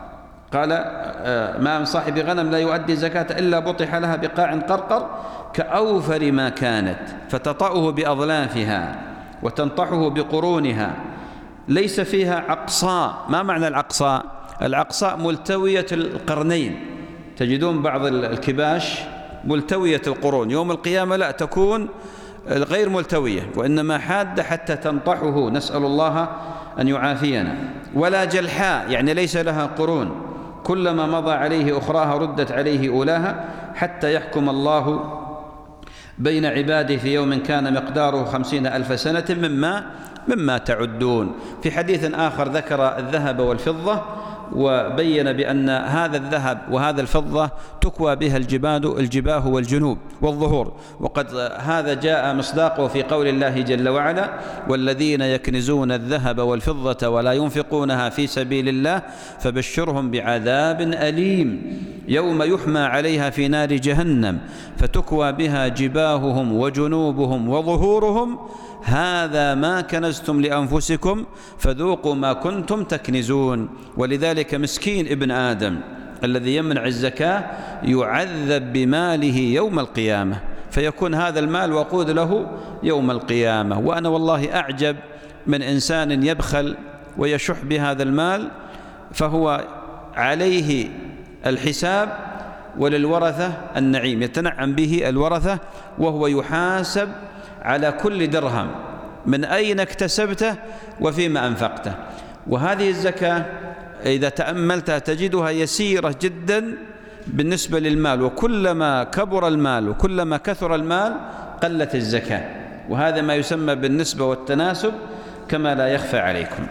قال ما من صاحب غنم لا يؤدي الزكاة إلا بطح لها بقاع قرقر كأوفر ما كانت فتطأه بأظلافها وتنطحه بقرونها ليس فيها عقصاء. ما معنى العقصاء؟ العقصاء ملتوية القرنين، تجدون بعض الكباش ملتوية القرون، يوم القيامة لا، تكون غير ملتوية وإنما حادة حتى تنطحه، نسأل الله أن يعافينا. ولا جلحاء يعني ليس لها قرون، كلما مضى عليه أخراها ردت عليه أولاها حتى يحكم الله بين عباده في يوم كان مقداره 50,000 سنة مما تعدون. في حديث آخر ذكر الذهب والفضة وبين بأن هذا الذهب وهذا الفضة تكوى بها الجباه والجنوب والظهور، وقد هذا جاء مصداقه في قول الله جل وعلا: والذين يكنزون الذهب والفضة ولا ينفقونها في سبيل الله فبشرهم بعذاب أليم يوم يحمى عليها في نار جهنم فتكوى بها جباههم وجنوبهم وظهورهم هذا ما كنزتم لأنفسكم فذوقوا ما كنتم تكنزون. ولذلك مسكين ابن آدم الذي يمنع الزكاة يعذب بماله يوم القيامة، فيكون هذا المال وقود له يوم القيامة. وأنا والله أعجب من إنسان يبخل ويشح بهذا المال، فهو عليه الحساب وللورثة النعيم، يتنعم به الورثة وهو يحاسب على كل درهم من أين اكتسبته وفيما أنفقته. وهذه الزكاة إذا تأملتها تجدها يسيرة جدا بالنسبة للمال، وكلما كبر المال وكلما كثر المال قلت الزكاة، وهذا ما يسمى بالنسبة والتناسب كما لا يخفى عليكم.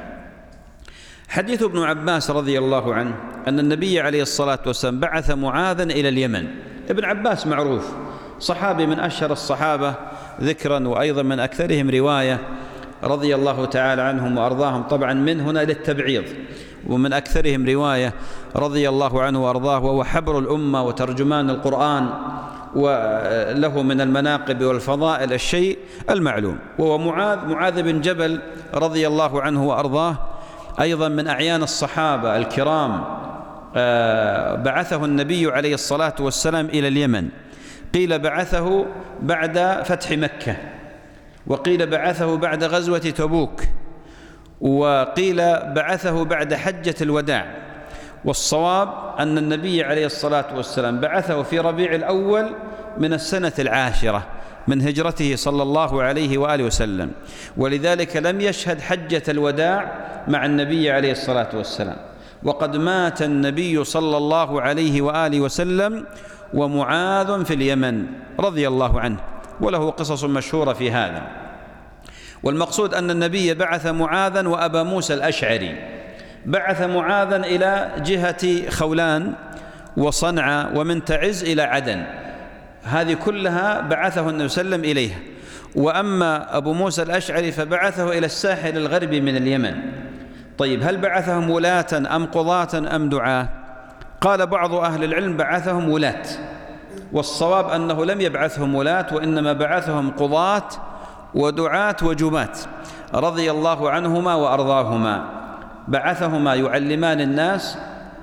حديث ابن عباس رضي الله عنه أن النبي عليه الصلاة والسلام بعث معاذا إلى اليمن. ابن عباس معروف صحابي من أشهر الصحابة ذكرا وأيضا من أكثرهم رواية رضي الله تعالى عنهم وأرضاهم، طبعا من هنا للتبعيض، ومن أكثرهم رواية رضي الله عنه وأرضاه، وهو حبر الأمة وترجمان القرآن، وله من المناقب والفضائل الشيء المعلوم. وهو معاذ بن جبل رضي الله عنه وأرضاه، أيضا من أعيان الصحابة الكرام، بعثه النبي عليه الصلاة والسلام إلى اليمن. قيل بعثه بعد فتح مكة، وقيل بعثه بعد غزوة تبوك، وقيل بعثه بعد حجة الوداع. والصواب أن النبي عليه الصلاة والسلام بعثه في ربيع الأول من السنة 10 من هجرته صلى الله عليه وآله وسلم، ولذلك لم يشهد حجة الوداع مع النبي عليه الصلاة والسلام. وقد مات النبي صلى الله عليه وآله وسلم ومعاذ في اليمن رضي الله عنه، وله قصص مشهورة في هذا. والمقصود أن النبي بعث معاذا وأبا موسى الأشعري، بعث معاذا إلى جهة خولان وصنعاء ومن تعز إلى عدن، هذه كلها بعثه النبي صلى الله عليه وسلم إليها. وأما أبو موسى الأشعري فبعثه إلى الساحل الغربي من اليمن. طيب، هل بعثهم ولاة أم قضاة أم دعاة؟ قال بعض أهل العلم بعثهم ولاة، والصواب أنه لم يبعثهم ولاة، وإنما بعثهم قضاة ودعاة وجماة رضي الله عنهما وأرضاهما. بعثهما يعلمان الناس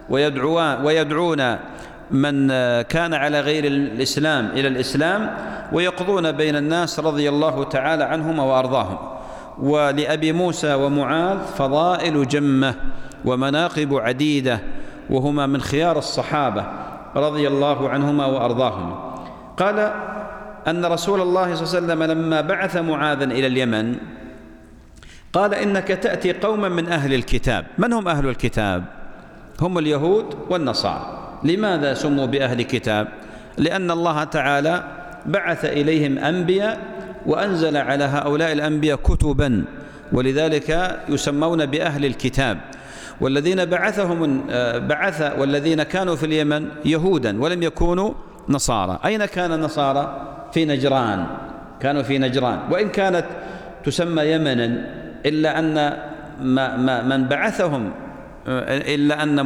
ويدعون من كان على غير الإسلام إلى الإسلام، ويقضون بين الناس رضي الله تعالى عنهما وأرضاهم. ولأبي موسى ومعاذ فضائل جمة ومناقب عديدة، وهما من خيار الصحابة رضي الله عنهما وأرضاهما. قال أن رسول الله صلى الله عليه وسلم لما بعث معاذا إلى اليمن قال: إنك تأتي قوما من أهل الكتاب. من هم أهل الكتاب؟ هم اليهود والنصارى. لماذا سموا بأهل كتاب؟ لأن الله تعالى بعث إليهم أنبياء وأنزل على هؤلاء الأنبياء كتبا، ولذلك يسمون بأهل الكتاب. والذين والذين كانوا في اليمن يهودا ولم يكونوا نصارى. أين كان النصارى؟ في نجران، كانوا في نجران، وإن كانت تسمى يمنا، إلا أن من بعثهم إلا أن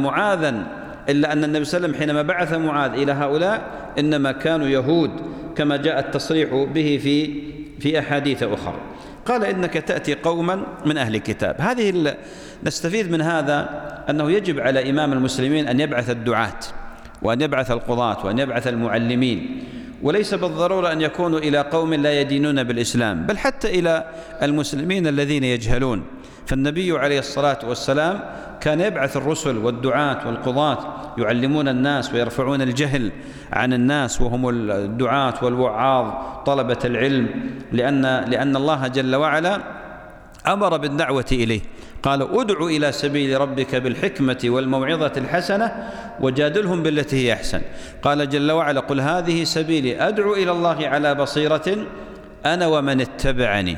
النبي صلى الله عليه وسلم حينما بعث معاذ إلى هؤلاء إنما كانوا يهود، كما جاء التصريح به في أحاديث أخرى. قال إنك تأتي قوما من أهل الكتاب. نستفيد من هذا أنه يجب على إمام المسلمين أن يبعث الدعاة وأن يبعث القضاة وأن يبعث المعلمين، وليس بالضرورة أن يكونوا إلى قوم لا يدينون بالإسلام، بل حتى إلى المسلمين الذين يجهلون. فالنبي عليه الصلاة والسلام كان يبعث الرسل والدعاة والقضاة يعلمون الناس ويرفعون الجهل عن الناس، وهم الدعاة والوعاظ طلبة العلم، لأن الله جل وعلا أمر بالدعوة إليه. قال ادع إلى سبيل ربك بالحكمة والموعظة الحسنة وجادلهم بالتي هي أحسن. قال جل وعلا قل هذه سبيلي أدعو إلى الله على بصيرة أنا ومن اتبعني.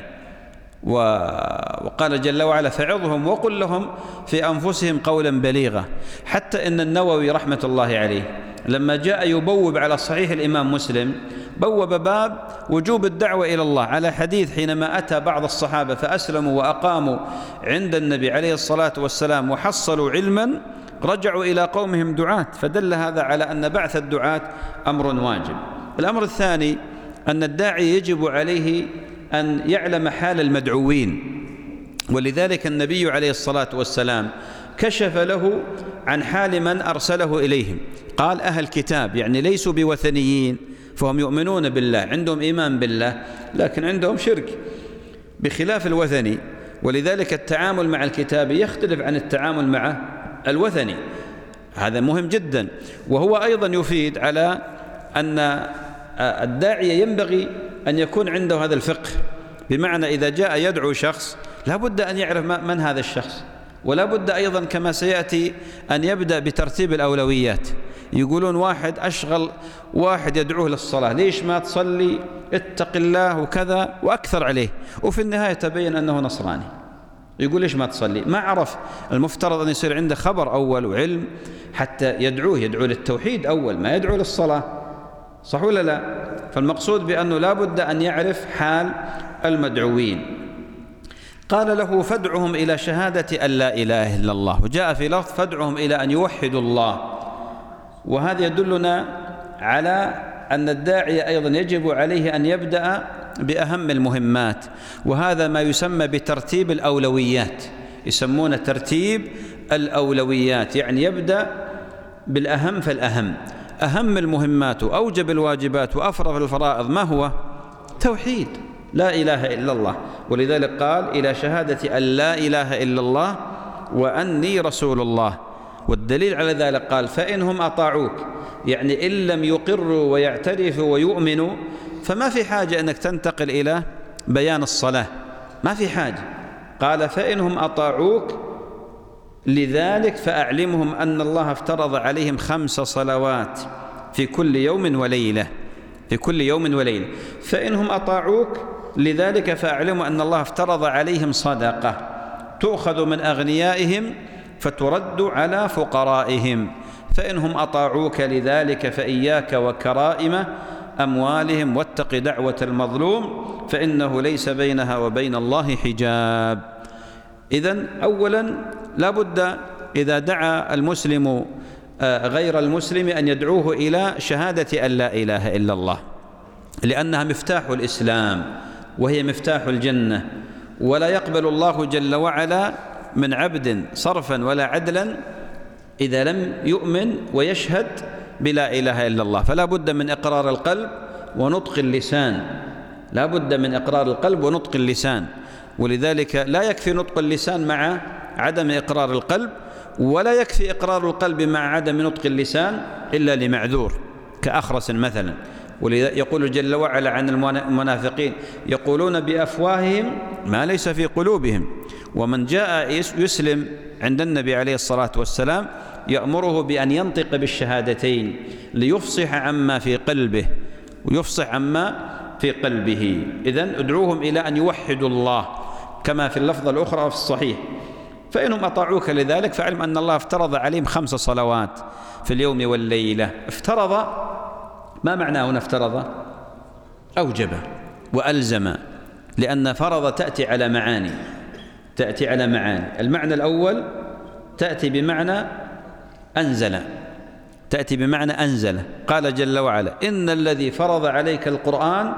وقال جل وعلا فعظهم وقل لهم في أنفسهم قولا بليغا. حتى إن النووي رحمة الله عليه لما جاء يبوب على صحيح الإمام مسلم بوب باب وجوب الدعوة إلى الله على حديث حينما أتى بعض الصحابة فأسلموا وأقاموا عند النبي عليه الصلاة والسلام وحصلوا علما رجعوا إلى قومهم دعاة، فدل هذا على أن بعث الدعاة أمر واجب. الأمر الثاني أن الداعي يجب عليه أن يعلم حال المدعوين، ولذلك النبي عليه الصلاة والسلام كشف له عن حال من أرسله إليهم. قال أهل كتاب يعني ليسوا بوثنيين، فهم يؤمنون بالله، عندهم إيمان بالله، لكن عندهم شرك بخلاف الوثني. ولذلك التعامل مع الكتاب يختلف عن التعامل مع الوثني، هذا مهم جدا. وهو أيضا يفيد على أن الداعية ينبغي أن يكون عنده هذا الفقه، بمعنى إذا جاء يدعو شخص لا بد أن يعرف من هذا الشخص، ولا بد أيضا كما سيأتي أن يبدأ بترتيب الأولويات. يقولون واحد أشغل واحد يدعوه للصلاة، ليش ما تصلي، اتق الله وكذا وأكثر عليه، وفي النهاية تبين أنه نصراني. يقول ليش ما تصلي؟ ما عرف. المفترض أن يصير عنده خبر أول وعلم حتى يدعو للتوحيد أول، ما يدعو للصلاة، صح ولا لا؟ فالمقصود بأنه لا بد أن يعرف حال المدعوين. قال له فادعهم إلى شهادة أن لا إله إلا الله، وجاء في لفظ فادعهم إلى أن يوحدوا الله. وهذا يدلنا على أن الداعية أيضا يجب عليه أن يبدأ بأهم المهمات، وهذا ما يسمى بترتيب الأولويات، يسمونه ترتيب الأولويات، يعني يبدأ بالأهم فالأهم. أهم المهمات وأوجب الواجبات وأفرض الفرائض ما هو؟ توحيد لا إله إلا الله. ولذلك قال إلى شهادة أن لا إله إلا الله وأني رسول الله. والدليل على ذلك قال فإنهم أطاعوك، يعني إن لم يقروا ويعترفوا ويؤمنوا فما في حاجة أنك تنتقل إلى بيان الصلاة، ما في حاجة. قال فإنهم أطاعوك لذلك فأعلمهم أن الله افترض عليهم 5 صلوات في كل يوم وليلة، في كل يوم وليلة. فإنهم أطاعوك لذلك فأعلموا أن الله افترض عليهم صدقة تؤخذ من أغنيائهم فترد على فقرائهم. فإنهم أطاعوك لذلك فإياك وكرائم أموالهم واتق دعوة المظلوم فإنه ليس بينها وبين الله حجاب. إذن أولا لا بد إذا دعا المسلم غير المسلم أن يدعوه إلى شهادة أن لا إله إلا الله، لأنها مفتاح الإسلام وهي مفتاح الجنة، ولا يقبل الله جل وعلا من عبد صرفا ولا عدلا إذا لم يؤمن ويشهد بلا إله إلا الله. فلا بد من إقرار القلب ونطق اللسان، لا بد من إقرار القلب ونطق اللسان. ولذلك لا يكفي نطق اللسان مع عدم إقرار القلب، ولا يكفي إقرار القلب مع عدم نطق اللسان إلا لمعذور كأخرس مثلا. ولذا يقول جل وعلا عن المنافقين يقولون بأفواههم ما ليس في قلوبهم. ومن جاء يسلم عند النبي عليه الصلاة والسلام يأمره بأن ينطق بالشهادتين ليفصح عما في قلبه ويفصح عما في قلبه. إذن ادعوهم إلى أن يوحدوا الله كما في اللفظة الأخرى في الصحيح. فإنهم أطاعوك لذلك فاعلم أن الله افترض عليهم 5 صلوات في اليوم والليلة. افترض، ما معنى هنا افترض؟ أوجب وألزم، لأن فرض تأتي على معاني، تأتي على معاني. المعنى الأول تأتي بمعنى أنزل، تأتي بمعنى أنزل. قال جل وعلا إن الذي فرض عليك القرآن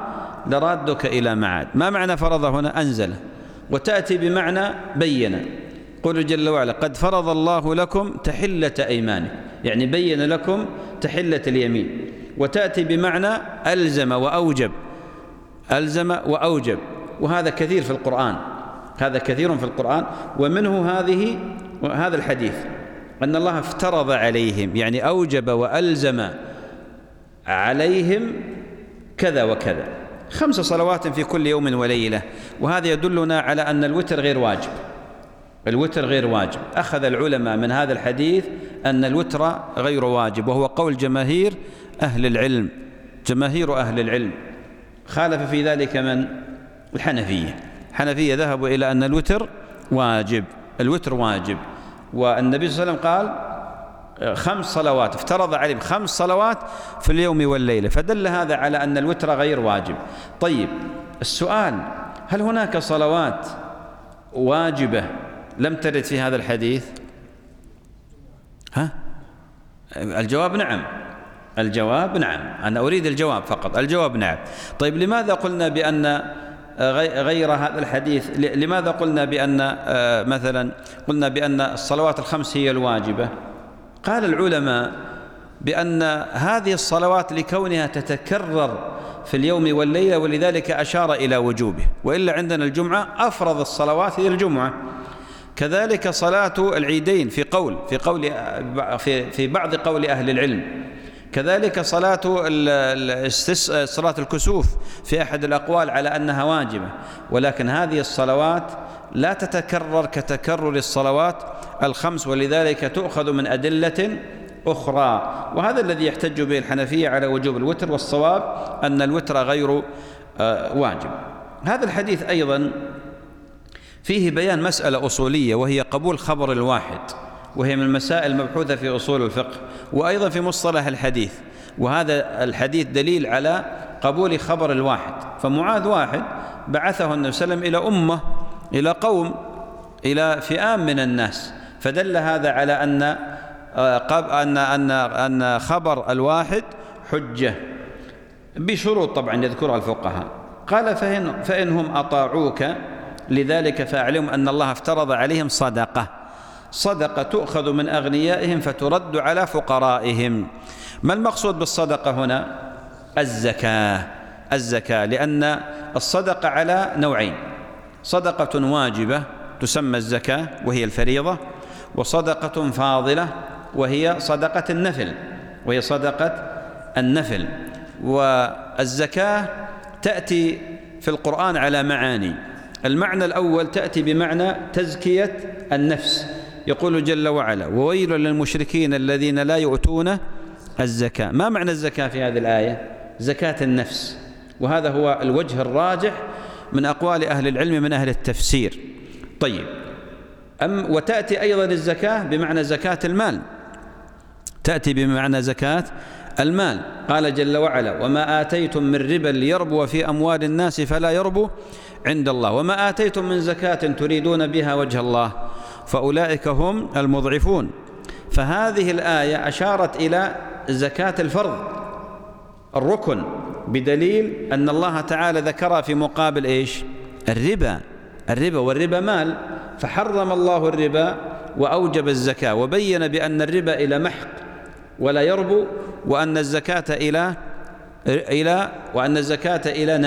لرادك إلى معاد. ما معنى فرض هنا؟ أنزل. وتأتي بمعنى بين. قل جل وعلا قد فرض الله لكم تحلة أيمانكم، يعني بين لكم تحلة اليمين. وتأتي بمعنى ألزم وأوجب، ألزم وأوجب، وهذا كثير في القرآن، هذا كثير في القرآن. ومنه هذا الحديث أن الله افترض عليهم، يعني أوجب وألزم عليهم كذا وكذا، 5 صلوات في كل يوم وليلة. وهذا يدلنا على أن الوتر غير واجب، الوتر غير واجب. أخذ العلماء من هذا الحديث أن الوتر غير واجب، وهو قول جماهير أهل العلم، جماهير أهل العلم. خالف في ذلك من؟ الحنفية. الحنفية ذهبوا إلى أن الوتر واجب، الوتر واجب. والنبي صلى الله عليه وسلم قال 5 صلوات، افترض عليهم 5 صلوات في اليوم والليلة، فدل هذا على أن الوتر غير واجب. طيب السؤال، هل هناك صلوات واجبة لم ترد في هذا الحديث؟ الجواب نعم، الجواب نعم. أنا أريد الجواب فقط، الجواب نعم. طيب لماذا قلنا بأن غير هذا الحديث؟ لماذا قلنا بأن مثلا قلنا بأن الصلوات ال5 هي الواجبة؟ قال العلماء بأن هذه الصلوات لكونها تتكرر في اليوم والليلة ولذلك أشار إلى وجوبه، وإلا عندنا الجمعة أفرض الصلوات هي الجمعة. كذلك صلاة العيدين في بعض قول أهل العلم. كذلك صلاة الكسوف في أحد الأقوال على أنها واجبة، ولكن هذه الصلوات لا تتكرر كتكرر الصلوات ال5، ولذلك تؤخذ من أدلة أخرى. وهذا الذي يحتج به الحنفية على وجوب الوتر، والصواب أن الوتر غير واجب. هذا الحديث أيضا فيه بيان مسألة أصولية، وهي قبول خبر الواحد، وهي من المسائل المبحوثة في أصول الفقه وأيضا في مصطلح الحديث. وهذا الحديث دليل على قبول خبر الواحد. فمعاذ واحد بعثه النبي صلى الله عليه وسلم إلى أمة، إلى قوم، إلى فئام من الناس، فدل هذا على أن خبر الواحد حجة بشروط طبعا يذكرها الفقهاء. قال فإنهم أطاعوك لذلك فأعلم أن الله افترض عليهم صدقة تؤخذ من أغنيائهم فترد على فقرائهم. ما المقصود بالصدقة هنا؟ الزكاة، لأن الصدقة على نوعين: صدقة واجبة تسمى الزكاة وهي الفريضة، وصدقة فاضلة وهي صدقة النفل. والزكاة تأتي في القرآن على معاني. المعنى الأول تأتي بمعنى تزكية النفس، يقول جل وعلا: وويل للمشركين الذين لا يؤتون الزكاة. ما معنى الزكاة في هذه الآية؟ زكاة النفس، وهذا هو الوجه الراجح من أقوال أهل العلم من أهل التفسير. طيب، وتأتي أيضا الزكاة بمعنى زكاة المال، تأتي بمعنى زكاة المال. قال جل وعلا: وما آتيتم من ربا ليربو في أموال الناس فلا يربو عند الله، وما آتيتم من زكاة تريدون بها وجه الله فأولئك هم المضعفون. فهذه الآية أشارت إلى زكاة الفرض، الركن، بدليل أن الله تعالى ذكر في مقابل إيش؟ الربا، والربا مال، فحرم الله الربا وأوجب الزكاة، وبين بأن الربا إلى محق ولا يربو، وأن الزكاة إلى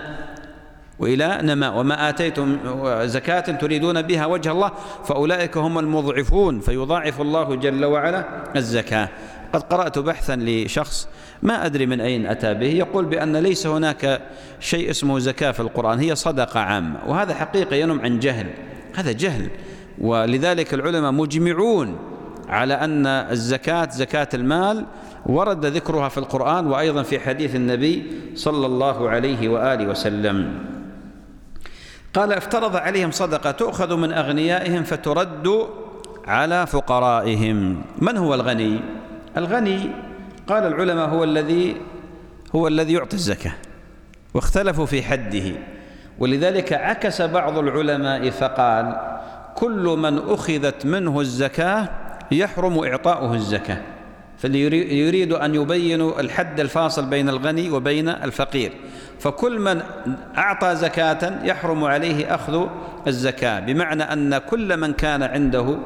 نماء وما آتيتم زكاة تريدون بها وجه الله فأولئك هم المضعفون، فيضاعف الله جل وعلا الزكاة. قد قرأت بحثا لشخص ما أدري من أين أتى به، يقول بأن ليس هناك شيء اسمه زكاة في القرآن، هي صدقة عامة، وهذا حقيقة ينم عن جهل، هذا جهل. ولذلك العلماء مجمعون على أن الزكاة زكاة المال ورد ذكرها في القرآن وأيضا في حديث النبي صلى الله عليه وآله وسلم. قال: افترض عليهم صدقة تؤخذ من أغنيائهم فترد على فقرائهم. من هو الغني؟ الغني قال العلماء هو الذي يعطي الزكاة، واختلفوا في حده، ولذلك عكس بعض العلماء فقال: كل من أخذت منه الزكاة يحرم إعطاؤه الزكاة. فاللي يريد أن يبين الحد الفاصل بين الغني وبين الفقير، فكل من أعطى زكاة يحرم عليه أخذ الزكاة، بمعنى أن كل من كان عنده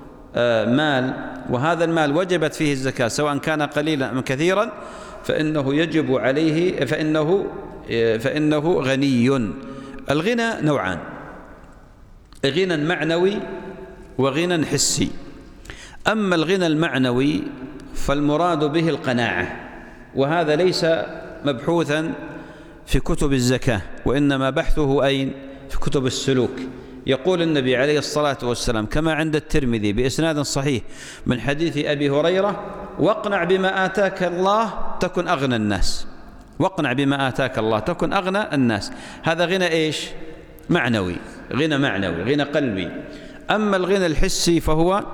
مال وهذا المال وجبت فيه الزكاة سواء كان قليلا أم كثيرا فإنه يجب عليه، فإنه غني. الغنى نوعان: غنى معنوي وغنى حسي. أما الغنى المعنوي فالمراد به القناعة، وهذا ليس مبحوثا في كتب الزكاة، وإنما بحثه أين؟ في كتب السلوك. يقول النبي عليه الصلاة والسلام كما عند الترمذي بإسناد صحيح من حديث أبي هريرة: واقنع بما آتاك الله تكن أغنى الناس. واقنع بما آتاك الله تكن أغنى الناس. هذا غنى إيش؟ معنوي، غنى معنوي، غنى قلبي. أما الغنى الحسي فهو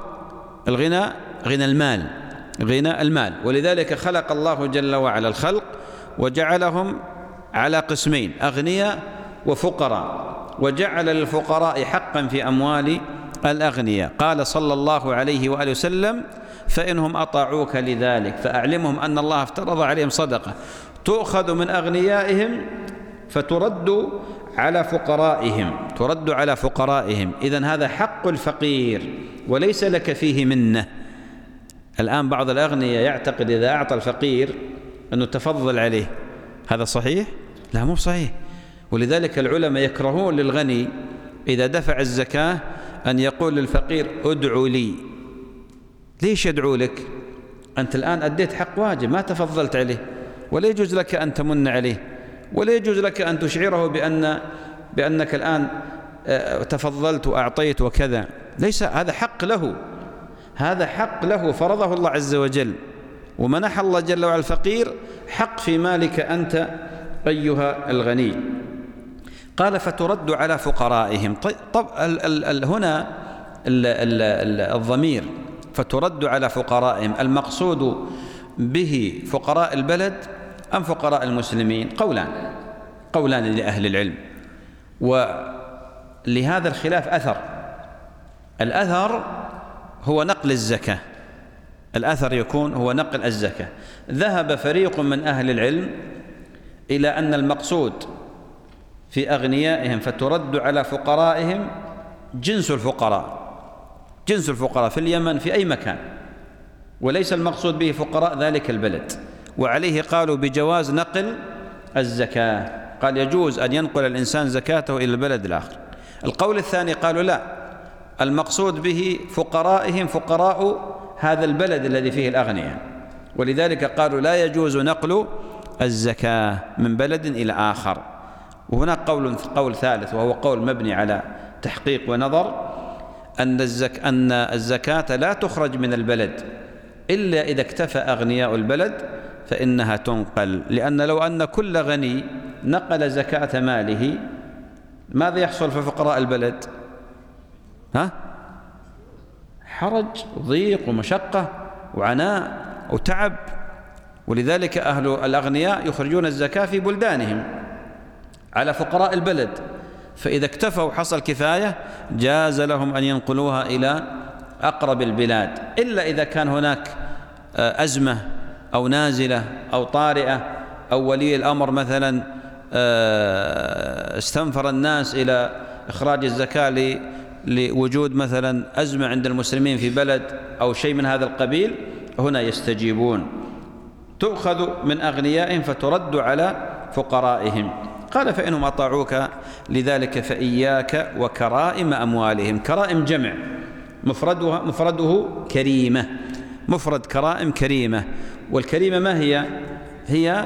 غنى المال، غنى المال. ولذلك خلق الله جل وعلا الخلق وجعلهم على قسمين: أغنياء وفقراء، وجعل للفقراء حقا في أموال الأغنياء. قال صلى الله عليه وآله وسلم: فإنهم أطاعوك لذلك فأعلمهم أن الله افترض عليهم صدقة تؤخذ من أغنيائهم فترد على فقرائهم، ترد على فقرائهم. إذن هذا حق الفقير وليس لك فيه منة. الآن بعض الأغنياء يعتقد إذا أعطى الفقير أنه تفضل عليه. هذا صحيح؟ لا، مو صحيح. ولذلك العلماء يكرهون للغني إذا دفع الزكاة أن يقول للفقير: ادعو لي. ليش يدعو لك؟ أنت الآن أديت حق واجب، ما تفضلت عليه، ولا يجوز لك أن تمن عليه، ولا يجوز لك أن تشعره بأنك الآن تفضلت وأعطيت وكذا. ليس هذا حق له، هذا حق له فرضه الله عز وجل، ومنح الله جل وعلا الفقير حق في مالك أنت أيها الغني. قال: فترد على فقرائهم. طب هنا الضمير فترد على فقرائهم، المقصود به فقراء البلد أم فقراء المسلمين؟ قولان لأهل العلم، ولهذا الخلاف أثر. الأثر هو نقل الزكاة، الأثر يكون هو نقل الزكاة. ذهب فريق من أهل العلم إلى أن المقصود في أغنيائهم فترد على فقرائهم جنس الفقراء، جنس الفقراء في اليمن في أي مكان، وليس المقصود به فقراء ذلك البلد. وعليه قالوا بجواز نقل الزكاة، قال يجوز أن ينقل الإنسان زكاته إلى البلد الآخر. القول الثاني قالوا لا، المقصود به فقرائهم فقراء هذا البلد الذي فيه الأغنياء، ولذلك قالوا لا يجوز نقل الزكاة من بلد إلى آخر. وهناك قول ثالث وهو قول مبني على تحقيق ونظر، أن الزكاة لا تخرج من البلد إلا إذا اكتفى أغنياء البلد فإنها تنقل. لأن لو أن كل غني نقل زكاة ماله ماذا يحصل في فقراء البلد؟ حرج وضيق ومشقة وعناء وتعب. ولذلك أهل الأغنياء يخرجون الزكاة في بلدانهم على فقراء البلد، فإذا اكتفوا حصل كفاية جاز لهم أن ينقلوها إلى أقرب البلاد، إلا إذا كان هناك أزمة أو نازلة أو طارئة، أو ولي الأمر مثلا استنفر الناس إلى إخراج الزكاة لوجود مثلا أزمة عند المسلمين في بلد أو شيء من هذا القبيل، هنا يستجيبون. تؤخذ من أغنيائهم فترد على فقرائهم. قال فإنهم أطاعوك لذلك فإياك وكرائم أموالهم. كرائم جمع، مفرده كريمة، مفرد كرائم كريمة. والكريمة ما هي؟ هي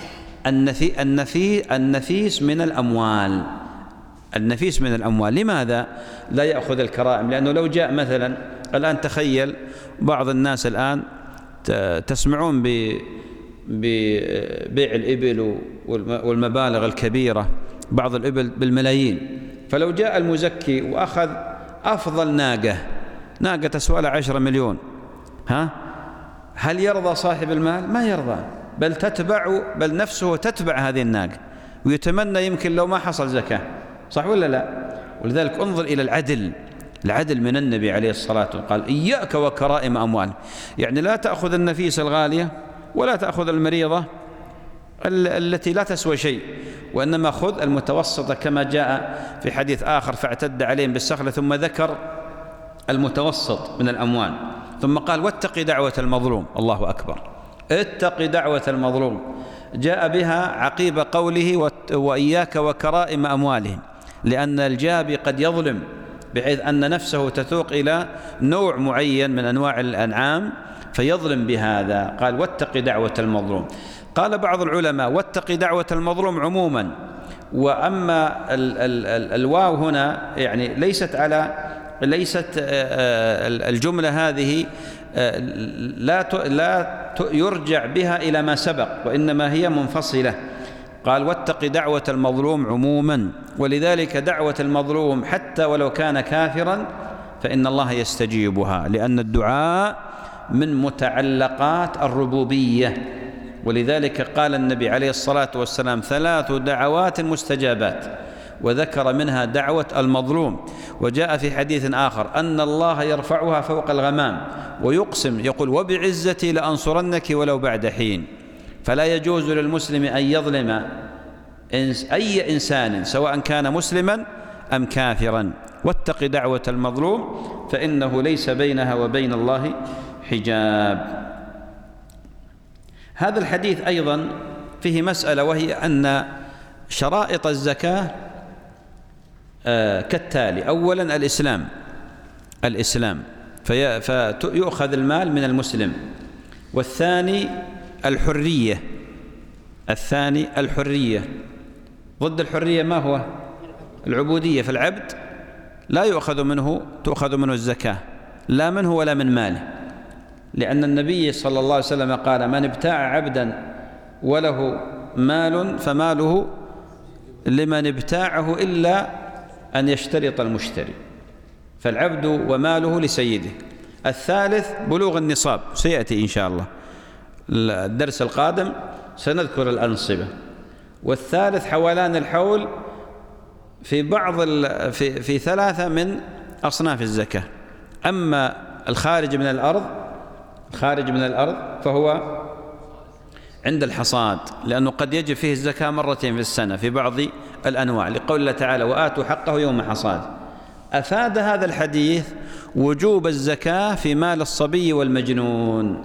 النفيس من الأموال، النفيس من الأموال. لماذا لا يأخذ الكرائم؟ لأنه لو جاء مثلا الآن تخيل بعض الناس الآن تسمعون ببيع الإبل والمبالغ الكبيرة، بعض الإبل بالملايين. فلو جاء المزكي وأخذ أفضل ناقة تسوى لها 10 مليون، هل يرضى صاحب المال؟ ما يرضى، بل نفسه تتبع هذه الناقة، ويتمنى يمكن لو ما حصل زكاة. صح ولا لا؟ ولذلك انظر إلى العدل من النبي عليه الصلاة والسلام، قال إياك وكرائم أموال، يعني لا تأخذ النفيس الغالية ولا تأخذ المريضة التي لا تسوى شيء. وإنما خذ المتوسطة كما جاء في حديث آخر فاعتد عليهم بالسخلة، ثم ذكر المتوسط من الأموال، ثم قال واتق دعوة المظلوم. الله أكبر، اتق دعوة المظلوم، جاء بها عقيب قوله وإياك وكرائم أموالهم، لأن الجابي قد يظلم بحيث أن نفسه تتوق إلى نوع معين من أنواع الأنعام فيظلم بهذا. قال واتق دعوة المظلوم. قال بعض العلماء واتق دعوة المظلوم عموما، وأما الواو هنا يعني ليست الجملة هذه لا يرجع بها إلى ما سبق، وإنما هي منفصلة. قال واتق دعوة المظلوم عموما، ولذلك دعوة المظلوم حتى ولو كان كافرا فإن الله يستجيبها، لأن الدعاء من متعلقات الربوبية. ولذلك قال النبي عليه الصلاة والسلام 3 دعوات مستجابات، وذكر منها دعوة المظلوم. وجاء في حديث آخر أن الله يرفعها فوق الغمام ويقسم يقول وبعزتي لأنصرنك ولو بعد حين. فلا يجوز للمسلم أن يظلم أي إنسان سواء كان مسلما أم كافرا. واتق دعوة المظلوم فإنه ليس بينها وبين الله حجاب. هذا الحديث أيضا فيه مسألة، وهي أن شرائط الزكاة كالتالي: أولا الإسلام فيؤخذ المال من المسلم، والثاني الحرية، ضد الحرية ما هو؟ العبودية. فالعبد لا تؤخذ منه الزكاة، لا منه ولا من ماله، لأن النبي صلى الله عليه وسلم قال من ابتاع عبدا وله مال فماله لمن ابتاعه إلا أن يشترط المشتري، فالعبد وماله لسيده. الثالث بلوغ النصاب، سيأتي إن شاء الله الدرس القادم سنذكر الأنصبة. والثالث حولان الحول في 3 من أصناف الزكاة. أما الخارج من الأرض فهو عند الحصاد، لأنه قد يجب فيه الزكاة مرتين في السنة في بعض الأنواع، لقول الله تعالى وآتوا حقه يوم حصاد. أفاد هذا الحديث وجوب الزكاة في مال الصبي والمجنون،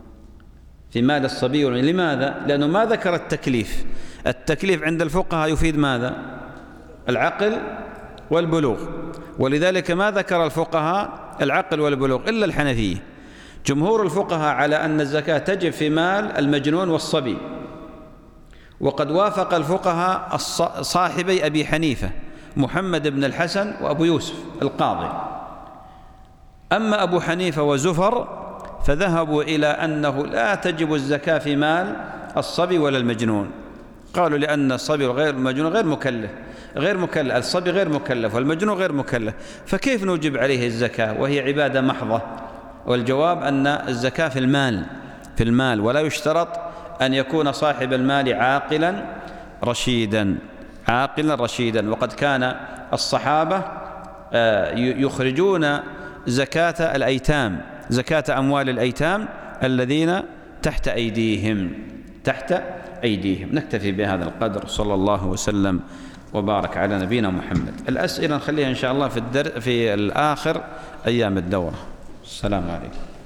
لماذا؟ لأنه ما ذكر التكليف عند الفقهاء يفيد ماذا؟ العقل والبلوغ، ولذلك ما ذكر الفقهاء العقل والبلوغ إلا الحنفية. جمهور الفقهاء على أن الزكاة تجب في مال المجنون والصبي، وقد وافق الفقهاء صاحبي أبي حنيفة محمد بن الحسن وأبو يوسف القاضي. أما أبو حنيفة وزفر فذهبوا إلى أنه لا تجب الزكاة في مال الصبي ولا المجنون، قالوا لأن الصبي غير المجنون غير مكلف، الصبي غير مكلف والمجنون غير مكلف، فكيف نوجب عليه الزكاة وهي عبادة محضة؟ والجواب أن الزكاة في المال، ولا يشترط أن يكون صاحب المال عاقلا رشيدا. وقد كان الصحابة يخرجون زكاة أموال الأيتام الذين تحت أيديهم. نكتفي بهذا القدر. صلى الله وسلم وبارك على نبينا محمد. الأسئلة نخليها إن شاء الله في الآخر أيام الدورة. السلام عليكم.